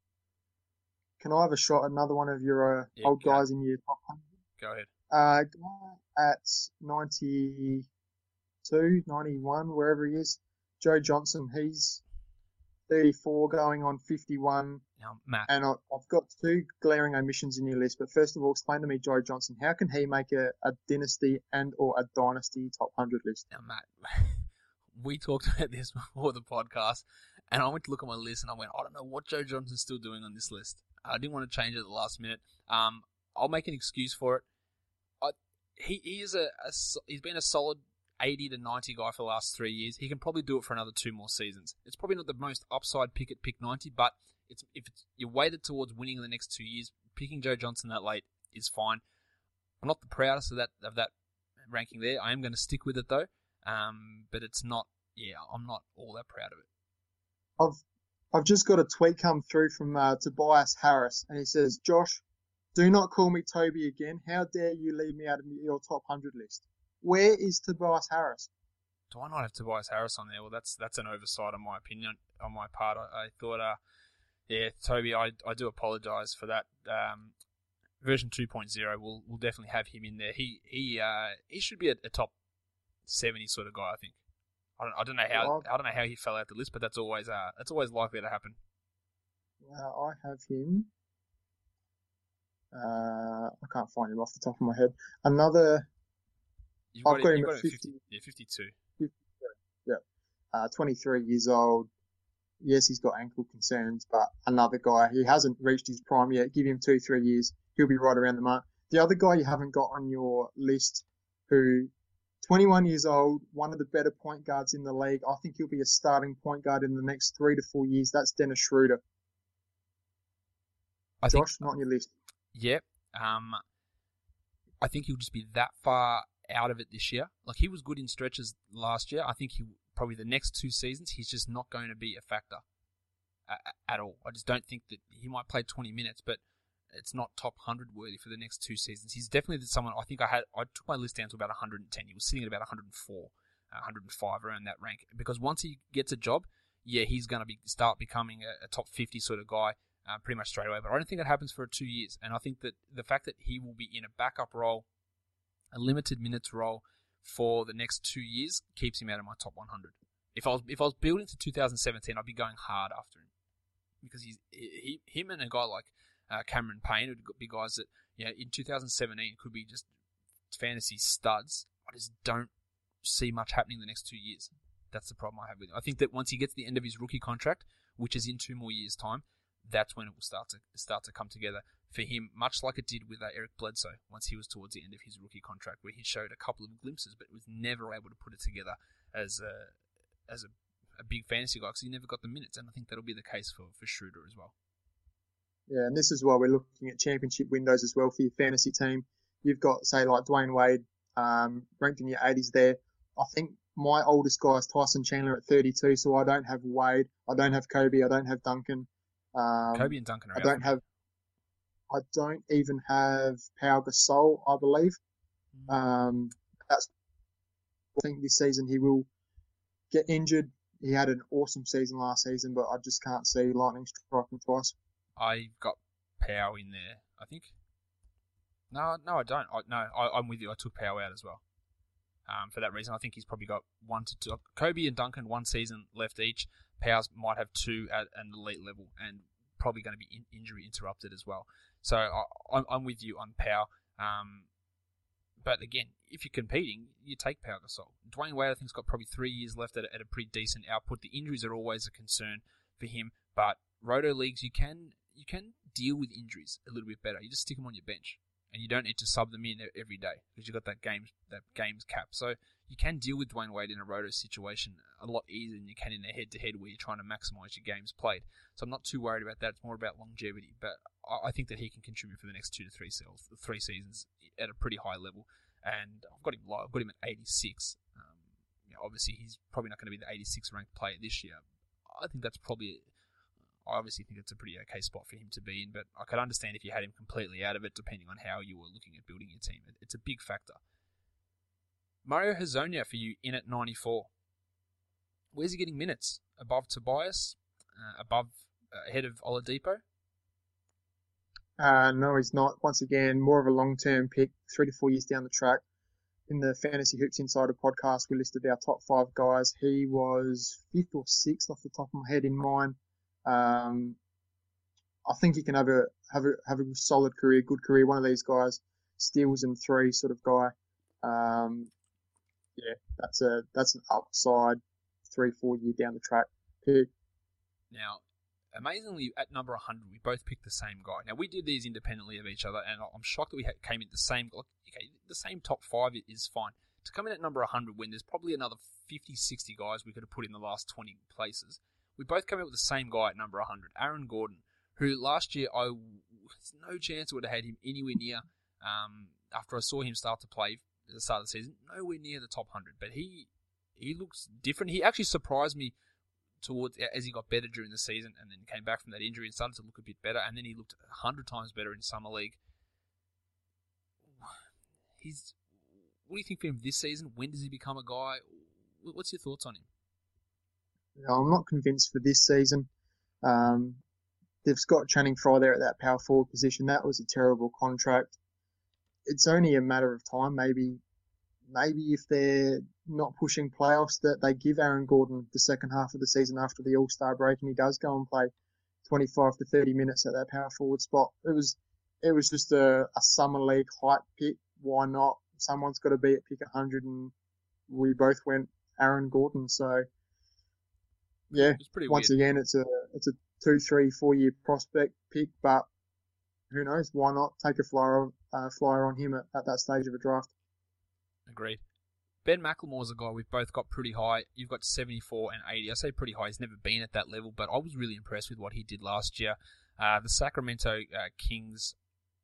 Can I have a shot at another one of your uh, Yeah, old go. guys in your top one hundred? Go ahead. Uh, guy at ninety-two, ninety-one, wherever he is, Joe Johnson. He's thirty-four, going on fifty-one. Now, Matt. And I, I've got two glaring omissions in your list. But first of all, explain to me Joe Johnson. How can he make a, a dynasty and or a dynasty top one hundred list? Now, Matt, we talked about this before the podcast, and I went to look at my list, and I went, I don't know what Joe Johnson's still doing on this list. I didn't want to change it at the last minute. Um, I'll make an excuse for it. I, he he is a, a he's been a solid eighty to ninety guy for the last three years. He can probably do it for another two more seasons. It's probably not the most upside pick at pick ninety, but it's if it's, you're weighted towards winning in the next two years, picking Joe Johnson that late is fine. I'm not the proudest of that of that ranking there. I am going to stick with it though, um, but it's not. Yeah, I'm not all that proud of it. I've I've just got a tweet come through from uh, Tobias Harris, and he says, Josh, do not call me Toby again. How dare you leave me out of your top one hundred list? Where is Tobias Harris? Do I not have Tobias Harris on there? Well, that's that's an oversight on my opinion, on my part. I, I thought, uh, yeah, Toby, I I do apologise for that. Um, version two point oh, we'll we'll definitely have him in there. He he uh he should be a, a top seventy sort of guy, I think. I don't I don't know how Well, I don't know how he fell out the list, but that's always uh that's always likely to happen. Uh, I have him. Uh, I can't find him off the top of my head. Another. You've I've got it- him you've at it fifty. yeah, fifty-two. Yeah. Uh, twenty-three years old. Yes, he's got ankle concerns, but another guy, he hasn't reached his prime yet. Give him two, three years. He'll be right around the mark. The other guy you haven't got on your list, who, twenty-one years old, one of the better point guards in the league. I think he'll be a starting point guard in the next three to four years. That's Dennis Schroeder. I think Josh, not on your list. Yep. Um, I think he'll just be that far out of it this year. Like, he was good in stretches last year. I think he probably the next two seasons, he's just not going to be a factor a- at all. I just don't think that he might play twenty minutes, but it's not top one hundred worthy for the next two seasons. He's definitely someone, I think I had, I took my list down to about one hundred ten. He was sitting at about one hundred four, uh, one hundred five around that rank. Because once he gets a job, yeah, he's going to be start becoming a, a top fifty sort of guy. Uh, pretty much straight away, but I don't think that happens for two years. And I think that the fact that he will be in a backup role, a limited minutes role for the next two years, keeps him out of my top one hundred. If I was if I was building to two thousand seventeen, I'd be going hard after him because he's he him and a guy like uh, Cameron Payne would be guys that you know in two thousand seventeen could be just fantasy studs. I just don't see much happening the next two years. That's the problem I have with him. I think that once he gets to the end of his rookie contract, which is in two more years' time, that's when it will start to start to come together for him, much like it did with uh, Eric Bledsoe once he was towards the end of his rookie contract, where he showed a couple of glimpses, but was never able to put it together as a as a, a big fantasy guy because he never got the minutes, and I think that'll be the case for, for Schroeder as well. Yeah, and this is why we're looking at championship windows as well for your fantasy team. You've got, say, like Dwayne Wade, um, ranked in your eighties there. I think my oldest guy is Tyson Chandler at thirty-two, so I don't have Wade, I don't have Kobe, I don't have Duncan. Um, Kobe and Duncan are I out don't for have, I don't even have Pau Gasol, I believe. me. Um, that's, I think this season he will get injured. He had an awesome season last season, but I just can't see Lightning striking twice. I got Pau in there, I think. No, no, I don't. I, no, I, I'm with you. I took Pau out as well. Um, for that reason, I think he's probably got one to two. Kobe and Duncan, one season left each. Powers might have two at an elite level and probably going to be in, injury interrupted as well. So I, I'm, I'm with you on Pau. Um, but again, if you're competing, you take Pau Gasol. Dwayne Wade, I think, has got probably three years left at a, at a pretty decent output. The injuries are always a concern for him, but Roto leagues, you can you can deal with injuries a little bit better. You just stick them on your bench, and you don't need to sub them in every day because you've got that games that games cap. So you can deal with Dwayne Wade in a Roto situation a lot easier than you can in a head-to-head where you're trying to maximise your games played. So I'm not too worried about that. It's more about longevity, but I think that he can contribute for the next two to three sales, three seasons at a pretty high level. And I've got him low. I've got him at eighty-six. Um, you know, obviously, he's probably not going to be the eighty-sixth ranked player this year. I think that's probably. I obviously think it's a pretty okay spot for him to be in, but I could understand if you had him completely out of it, depending on how you were looking at building your team. It's a big factor. Mario Hezonja for you in at ninety-four. Where's he getting minutes? Above Tobias? Uh, above, uh, ahead of Oladipo? Uh, no, he's not. Once again, more of a long-term pick, three to four years down the track. In the Fantasy Hoops Insider podcast, we listed our top five guys. He was fifth or sixth off the top of my head in mine. Um, I think he can have a have a have a solid career, good career. One of these guys, steals and three sort of guy. Um, yeah, that's a that's an upside, three four year down the track pick. Now, amazingly, at number one hundred, we both picked the same guy. Now, we did these independently of each other, and I'm shocked that we came in the same. Okay, the same top five is fine. To come in at number one hundred when there's probably another fifty, sixty guys we could have put in the last twenty places. We both came up with the same guy at number one hundred, Aaron Gordon, who last year I there's no chance I would have had him anywhere near. Um, after I saw him start to play at the start of the season, nowhere near the top one hundred. But he he looks different. He actually surprised me towards as he got better during the season, and then came back from that injury and started to look a bit better. And then he looked a hundred times better in summer league. He's what do you think for him this season? When does he become a guy? What's your thoughts on him? I'm not convinced for this season. Um, they've got Channing Frye there at that power forward position. That was a terrible contract. It's only a matter of time. Maybe, maybe if they're not pushing playoffs, that they give Aaron Gordon the second half of the season after the All-Star break, and he does go and play twenty-five to thirty minutes at that power forward spot. It was, it was just a, a summer league hype pick. Why not? Someone's got to be at pick one hundred, and we both went Aaron Gordon. So. Yeah, once weird. again, it's a it's a two, three, four year prospect pick, but who knows? Why not take a flyer uh, flyer on him at, at that stage of a draft? Agreed. Ben McLemore's a guy we've both got pretty high. You've got seventy-four and eighty. I say pretty high. He's never been at that level, but I was really impressed with what he did last year. Uh, the Sacramento uh, Kings,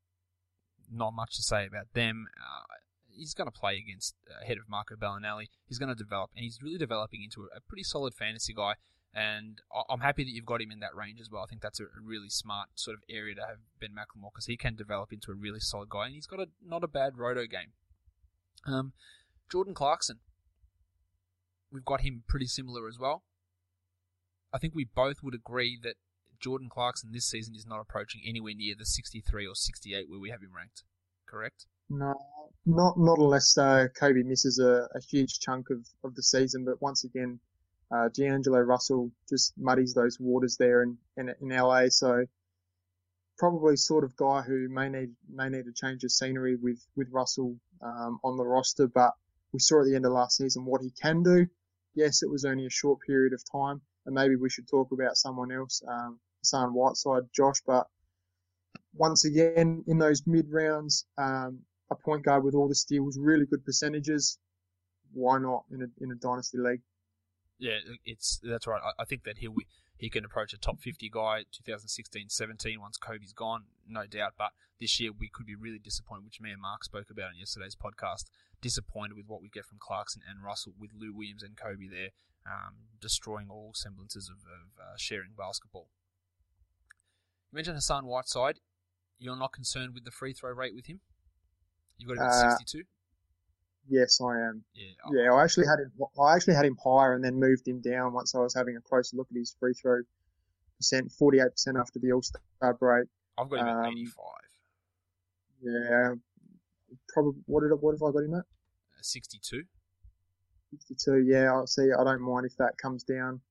not much to say about them. Uh, he's going to play against uh, head of Marco Bellinelli. He's going to develop, and he's really developing into a, a pretty solid fantasy guy. And I'm happy that you've got him in that range as well. I think that's a really smart sort of area to have Ben McLemore because he can develop into a really solid guy, and he's got a not a bad roto game. Um, Jordan Clarkson, we've got him pretty similar as well. I think we both would agree that Jordan Clarkson this season is not approaching anywhere near the sixty-three or sixty-eight where we have him ranked. Correct? No, not not unless uh, Kobe misses a, a huge chunk of, of the season. But once again, uh, D'Angelo Russell just muddies those waters there in, in in L A. So probably sort of guy who may need may need to change the scenery with with Russell um, on the roster. But we saw at the end of last season what he can do. Yes, it was only a short period of time, and maybe we should talk about someone else, um, Hassan Whiteside, Josh. But once again, in those mid rounds, um, a point guard with all the steals, really good percentages. Why not in a in a dynasty league? Yeah, it's that's right. I, I think that he'll be he can approach a top fifty guy twenty sixteen seventeen once Kobe's gone, no doubt. But this year we could be really disappointed, which me and Mark spoke about in yesterday's podcast, disappointed with what we get from Clarkson and Russell with Lou Williams and Kobe there, um, destroying all semblances of, of uh, sharing basketball. You mentioned Hassan Whiteside. You're not concerned with the free throw rate with him? You've got him at Uh, sixty-two? Yes, I am. Yeah, Yeah, I actually had him. I actually had him higher and then moved him down once I was having a closer look at his free throw percent, forty-eight percent after the All Star break. I've got him at Um, eighty-five. Yeah, probably. What did I, what have I got him at? Uh, sixty-two? sixty-two. Yeah, I'll see. I don't mind if that comes down,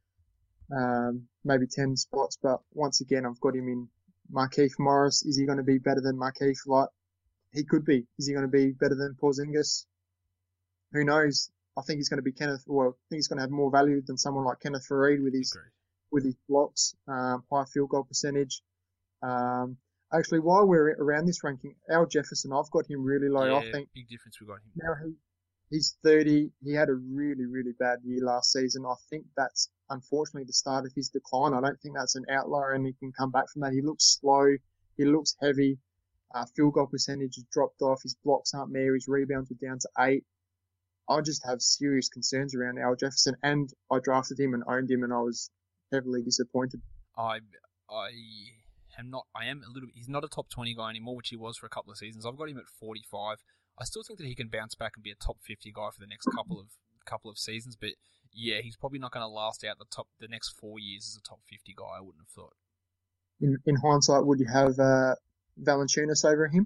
um, maybe ten spots. But once again, I've got him in Markieff Morris. Is he going to be better than Markieff? Like, he could be. Is he going to be better than Porzingis? Who knows? I think he's going to be Kenneth. Well, I think he's going to have more value than someone like Kenneth Faried with his Agreed. with his blocks, um, high field goal percentage. Um, actually, while we're around this ranking, Al Jefferson, I've got him really low. Yeah, I think big difference we got him. now he he's thirty. He had a really really bad year last season. I think that's unfortunately the start of his decline. I don't think that's an outlier, and he can come back from that. He looks slow. He looks heavy. Uh, field goal percentage has dropped off. His blocks aren't there. His rebounds are down to eight. I just have serious concerns around Al Jefferson, and I drafted him and owned him, and I was heavily disappointed. I I am not. I am a little bit. He's not a top twenty guy anymore, which he was for a couple of seasons. I've got him at forty-five. I still think that he can bounce back and be a top fifty guy for the next couple of couple of seasons. But yeah, he's probably not going to last out the top the next four years as a top fifty guy. I wouldn't have thought. In, in hindsight, would you have uh, Valanciunas over him?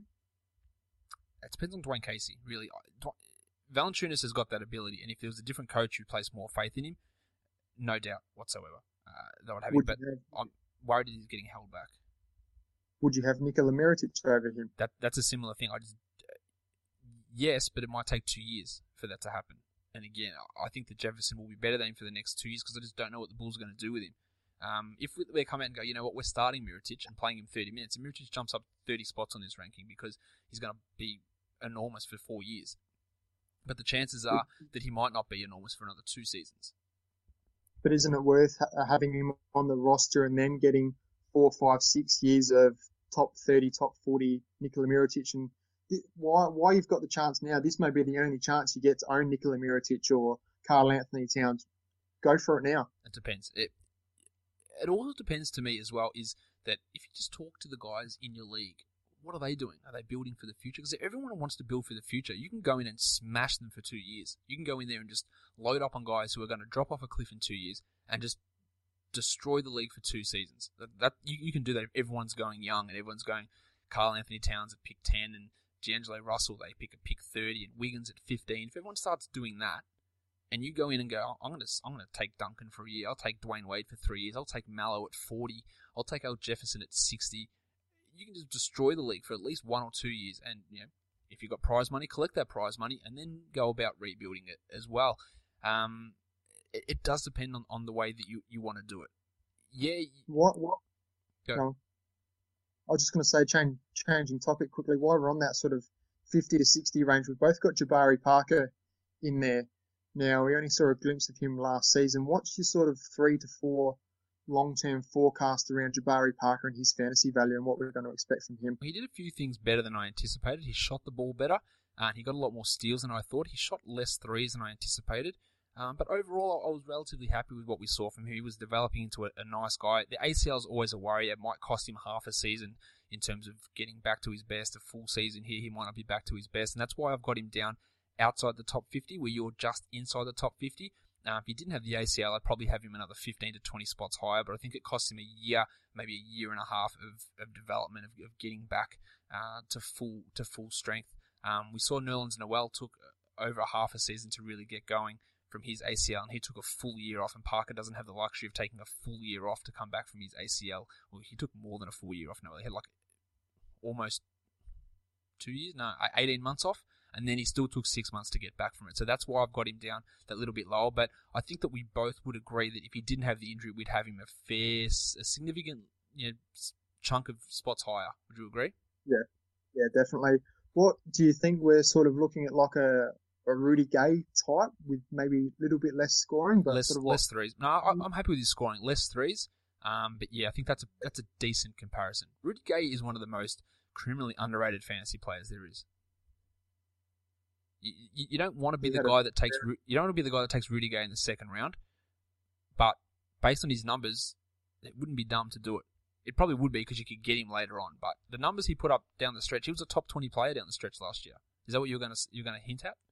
It depends on Dwayne Casey, really. Valanciunas has got that ability, and if there was a different coach who placed more faith in him, no doubt whatsoever, uh, they would have him. Would But you have, I'm worried that he's getting held back. would you have Nikola Mirotic over him? That that's a similar thing. I just uh, yes, but it might take two years for that to happen. And again, I think that Jefferson will be better than him for the next two years because I just don't know what the Bulls are going to do with him. Um, if we, we come out and go, you know what, we're starting Mirotic and playing him thirty minutes, and Mirotic jumps up thirty spots on this ranking because he's going to be enormous for four years. But the chances are that he might not be enormous for another two seasons. But isn't it worth ha- having him on the roster and then getting four, five, six years of top thirty, top forty Nikola Mirotic? And th- why why you've got the chance now? This may be the only chance you get to own Nikola Mirotic or Karl Anthony Towns. Go for it now. It depends. It it also depends to me as well is that if you just talk to the guys in your league, what are they doing? Are they building for the future? Because everyone wants to build for the future. You can go in and smash them for two years. You can go in there and just load up on guys who are going to drop off a cliff in two years and just destroy the league for two seasons. That, that you, you can do that if everyone's going young and everyone's going Karl Anthony Towns at pick ten and D'Angelo Russell, they pick a pick thirty and Wiggins at fifteen. If everyone starts doing that and you go in and go, oh, I'm going to I'm going to take Duncan for a year. I'll take Dwayne Wade for three years. I'll take Mallow at forty. I'll take Al Jefferson at sixty. You can just destroy the league for at least one or two years, and you know, if you've got prize money, collect that prize money, and then go about rebuilding it as well. Um, it, it does depend on, on the way that you, you want to do it. Yeah. What? What? Go. No. I was just going to say, change, changing topic quickly. While we're on that sort of fifty to sixty range, we've both got Jabari Parker in there. Now, we only saw a glimpse of him last season. What's your sort of three to four long-term forecast around Jabari Parker and his fantasy value and what we're going to expect from him? He did a few things better than I anticipated. He shot the ball better, and he got a lot more steals than I thought. He shot less threes than I anticipated. Um, but overall, I was relatively happy with what we saw from him. He was developing into a, a nice guy. The A C L is always a worry. It might cost him half a season in terms of getting back to his best. A full season here, he might not be back to his best, and that's why I've got him down outside the top fifty, where you're just inside the top fifty. Uh, if he didn't have the A C L, I'd probably have him another fifteen to twenty spots higher, but I think it cost him a year, maybe a year and a half of, of development, of, of getting back uh, to full to full strength. Um, we saw Nerlens Noel took over a half a season to really get going from his A C L, and he took a full year off, and Parker doesn't have the luxury of taking a full year off to come back from his A C L. Well, he took more than a full year off. No, he had like almost two years, no, eighteen months off. And then he still took six months to get back from it. So that's why I've got him down that little bit lower. But I think that we both would agree that if he didn't have the injury, we'd have him a fair, a significant you know, chunk of spots higher. Would you agree? Yeah, yeah, definitely. What do you think we're sort of looking at like a, a Rudy Gay type with maybe a little bit less scoring, but less sort of what, less threes. No, I, I'm happy with his scoring. Less threes. Um, but yeah, I think that's a that's a decent comparison. Rudy Gay is one of the most criminally underrated fantasy players there is. You, you, you don't want to be the guy that takes you don't want to be the guy that takes Rudy Gay in the second round, but based on his numbers, it wouldn't be dumb to do it. It probably would be because you could get him later on. But the numbers he put up down the stretch, he was a top twenty player down the stretch last year. Is that what you're gonna you're gonna hint at?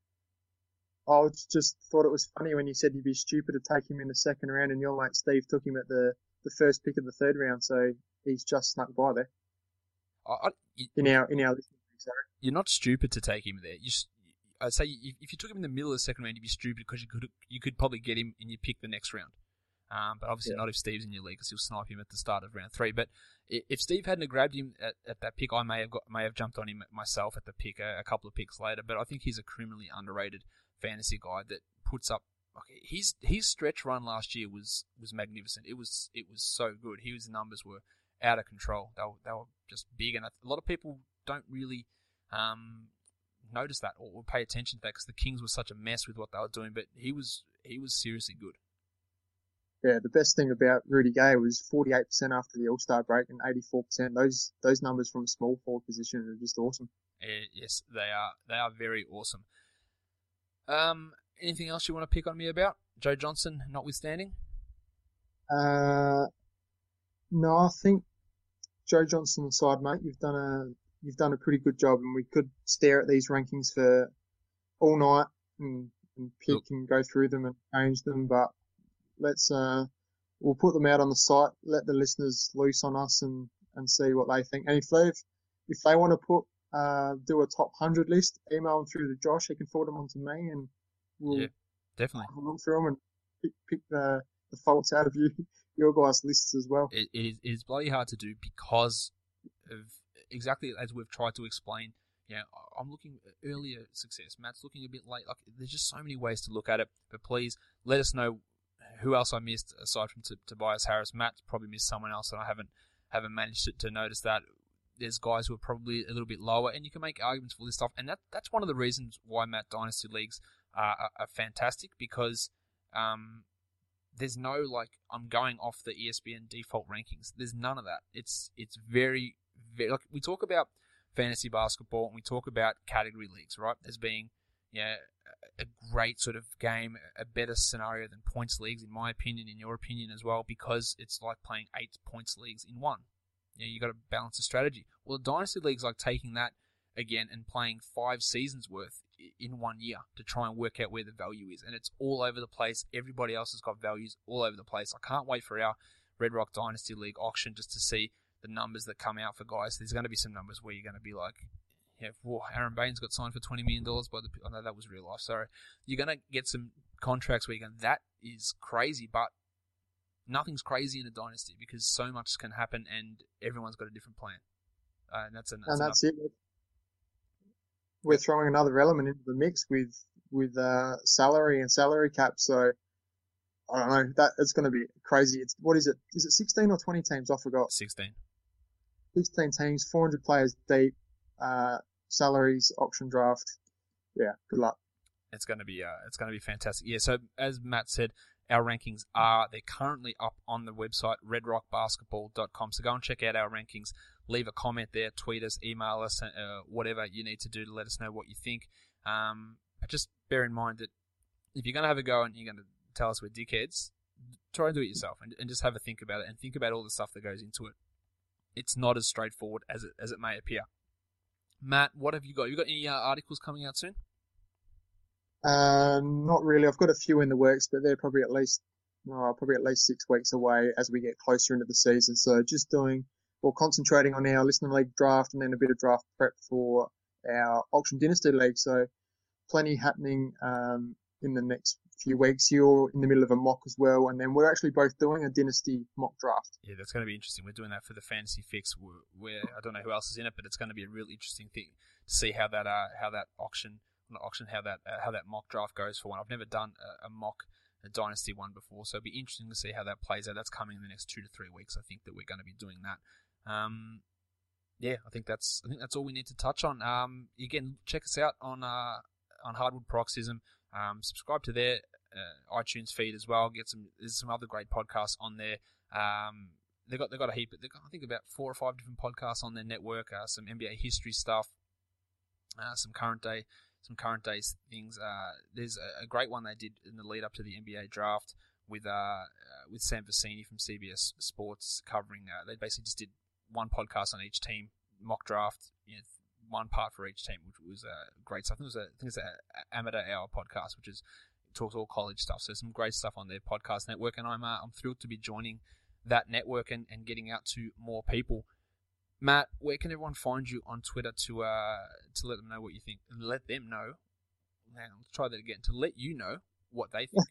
I just thought it was funny when you said you'd be stupid to take him in the second round, and your mate Steve took him at the, the first pick of the third round, so he's just snuck by there. I, I, you, in our in our listening, sorry. You're not stupid to take him there. You, I'd say if you took him in the middle of the second round, you'd be stupid because you could you could probably get him and you pick the next round. Um, but obviously yeah. not if Steve's in your league because he'll snipe him at the start of round three. But if Steve hadn't grabbed him at, at that pick, I may have got, may have jumped on him myself at the pick a, a couple of picks later. But I think he's a criminally underrated fantasy guy that puts up. Okay, his his stretch run last year was, was magnificent. It was it was so good. His numbers were out of control. They were, they were just big, and a lot of people don't really um, notice that or, or pay attention to that because the Kings were such a mess with what they were doing. But he was he was seriously good. Yeah, the best thing about Rudy Gay was forty-eight percent after the All-Star break and eighty-four percent. Those those numbers from a small forward position are just awesome. Uh, yes, they are. They are very awesome. Um, anything else you want to pick on me about? Joe Johnson notwithstanding? Uh, no, I think Joe Johnson's side, mate, you've done a you've done a pretty good job, and we could stare at these rankings for all night and, and pick Look. and go through them and change them, but let's uh, we'll put them out on the site, let the listeners loose on us and, and see what they think. And if they if they want to put uh, do a top one hundred list, email them through to Josh. He can forward them on to me, and we'll yeah, definitely have a look through them and pick, pick the, the faults out of you, your guys' lists as well. It, it, is, it is bloody hard to do because of exactly as we've tried to explain. You know, I'm looking at earlier success. Matt's looking a bit late. Like, there's just so many ways to look at it. But please let us know who else I missed aside from T- Tobias Harris. Matt's probably missed someone else, and I haven't haven't managed to, to notice that. There's guys who are probably a little bit lower, and you can make arguments for this stuff. And that that's one of the reasons why Matt Dynasty Leagues are, are, are fantastic, because um, there's no, like, I'm going off the E S P N default rankings. There's none of that. It's it's very, very, like, we talk about fantasy basketball, and we talk about category leagues, right? As being, yeah, a great sort of game, a better scenario than points leagues, in my opinion, in your opinion as well, because it's like playing eight points leagues in one. You know, you got to balance the strategy. Well, the Dynasty League's like taking that again and playing five seasons worth in one year to try and work out where the value is. And it's all over the place. Everybody else has got values all over the place. I can't wait for our Red Rock Dynasty League auction just to see the numbers that come out for guys. There's going to be some numbers where you're going to be like, yeah, whoa, Aaron Baines got signed for twenty million dollars by the, oh no, that was real life, sorry. You're going to get some contracts where you're going, that is crazy, but nothing's crazy in a dynasty because so much can happen and everyone's got a different plan. Uh, and that's, an, that's and that's enough. It. We're throwing another element into the mix with with uh, salary and salary cap. So I don't know, that it's going to be crazy. It's what is it? Is it sixteen or twenty teams? I forgot. Sixteen. Sixteen teams, four hundred players deep. Uh, salaries, auction draft. Yeah, good luck. It's going to be uh, it's going to be fantastic. Yeah. So as Matt said, our rankings are they're currently up on the website red rock basketball dot com. So go and check out our rankings. Leave a comment there, tweet us, email us, uh, whatever you need to do to let us know what you think. Um, but just bear in mind that if you're going to have a go and you're going to tell us we're dickheads, try and do it yourself and, and just have a think about it and think about all the stuff that goes into it. It's not as straightforward as it as it may appear. Matt, what have you got? You got any uh, articles coming out soon? Uh, not really. I've got a few in the works, but they're probably at least, oh, probably at least six weeks away as we get closer into the season. So just doing, or concentrating on our listener league draft and then a bit of draft prep for our auction dynasty league. So plenty happening um, in the next few weeks. You're in the middle of a mock as well, and then we're actually both doing a dynasty mock draft. Yeah, that's going to be interesting. We're doing that for the Fantasy Fix. Where, where I don't know who else is in it, but it's going to be a real interesting thing to see how that uh, how that auction. auction how that uh, how that mock draft goes for one. I've never done a, a mock a dynasty one before, so it'll be interesting to see how that plays out. That's coming in the next two to three weeks. I think that we're going to be doing that. Um, yeah, I think that's I think that's all we need to touch on. Um, again, check us out on uh, on Hardwood Paroxysm. Um, subscribe to their uh, iTunes feed as well. Get some. There's some other great podcasts on there. Um, they got they got a heap. They got I think about four or five different podcasts on their network. Uh, some N B A history stuff. Uh, some current day. Some current day things. Uh, there's a, a great one they did in the lead up to the N B A draft with uh, uh with Sam Vecini from C B S Sports covering. Uh, they basically just did one podcast on each team mock draft. You know, one part for each team, which was uh, great stuff. I think it was a, I think it's an Amateur Hour podcast, which is talks all college stuff. So some great stuff on their podcast network, and I'm uh, I'm thrilled to be joining that network and, and getting out to more people. Matt, where can everyone find you on Twitter to uh to let them know what you think? Let them know. Hang on, let's try that again. To let you know what they think.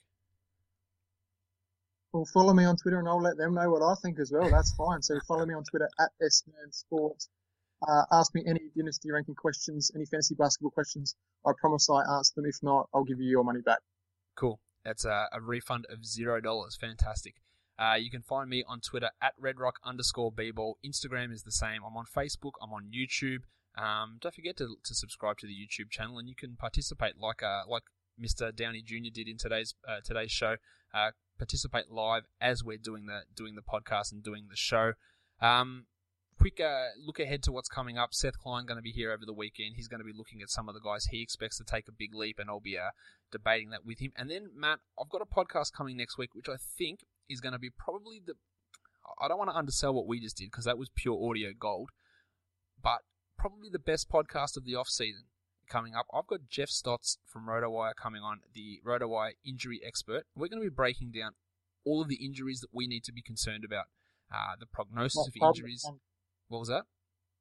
Well, follow me on Twitter and I'll let them know what I think as well. That's fine. So follow me on Twitter at S Man Sports. Uh, ask me any dynasty ranking questions, any fantasy basketball questions. I promise I answer them. If not, I'll give you your money back. Cool. That's a, a refund of zero dollars. Fantastic. Uh, you can find me on Twitter at redrock underscore bball. Instagram is the same. I'm on Facebook. I'm on YouTube. Um, don't forget to to subscribe to the YouTube channel, and you can participate like uh like Mister Downey Junior did in today's uh, today's show. Uh, participate live as we're doing the doing the podcast and doing the show. Um, quick uh, look ahead to what's coming up. Seth Klein going to be here over the weekend. He's going to be looking at some of the guys he expects to take a big leap, and I'll be uh, debating that with him. And then, Matt, I've got a podcast coming next week, which I think is going to be probably the... I don't want to undersell what we just did, because that was pure audio gold, but probably the best podcast of the off-season coming up. I've got Jeff Stotts from RotoWire coming on, the RotoWire injury expert. We're going to be breaking down all of the injuries that we need to be concerned about, uh, the prognosis Well, of injuries... What was that?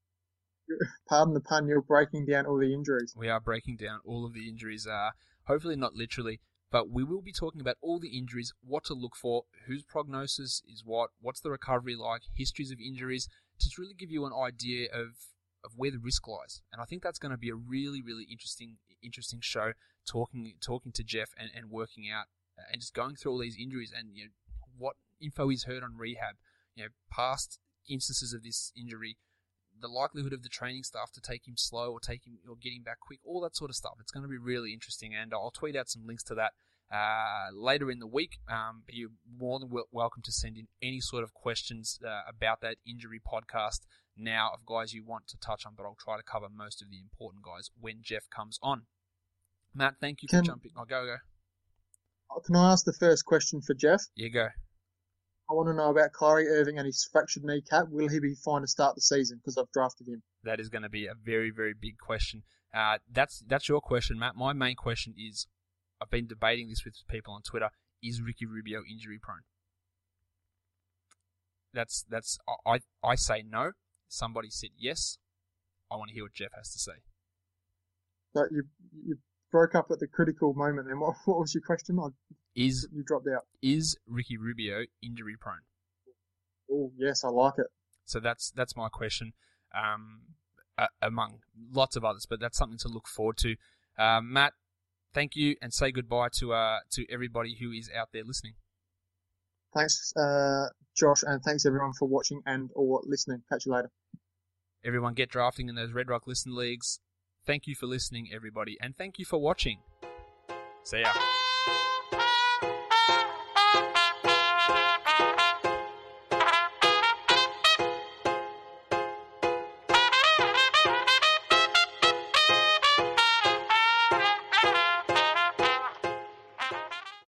Pardon the pun, you're breaking down all the injuries. We are breaking down all of the injuries, uh, hopefully not literally, but we will be talking about all the injuries, what to look for, whose prognosis is what, what's the recovery like, histories of injuries, to really give you an idea of, of where the risk lies. And I think that's going to be a really, really interesting interesting show, talking talking to Jeff and, and working out uh, and just going through all these injuries and you know what info he's heard on rehab, you know, past instances of this injury, the likelihood of the training staff to take him slow or take him or get him back quick, all that sort of stuff. It's going to be really interesting, and I'll tweet out some links to that uh, later in the week. Um, but you're more than w- welcome to send in any sort of questions uh, about that injury podcast now of guys you want to touch on, but I'll try to cover most of the important guys when Jeff comes on. Matt, thank you for Can, jumping. I'll go, go. Can I ask the first question for Jeff? Yeah, go. I want to know about Kyrie Irving and his fractured kneecap. Will he be fine to start the season? Because I've drafted him. That is going to be a very, very big question. Uh, that's that's your question, Matt. My main question is, I've been debating this with people on Twitter, is Ricky Rubio injury prone? That's that's I I say no. Somebody said yes. I want to hear what Jeff has to say. So you you broke up at the critical moment. Then what what was your question? I, is you dropped out. Is Ricky Rubio injury prone? Oh yes, I like it. So that's that's my question. Um, uh, among lots of others, but that's something to look forward to. Uh, Matt, thank you, and say goodbye to uh to everybody who is out there listening. Thanks, uh, Josh, and thanks everyone for watching and or listening. Catch you later. Everyone get drafting in those Red Rock Listen Leagues. Thank you for listening, everybody, and thank you for watching. See ya.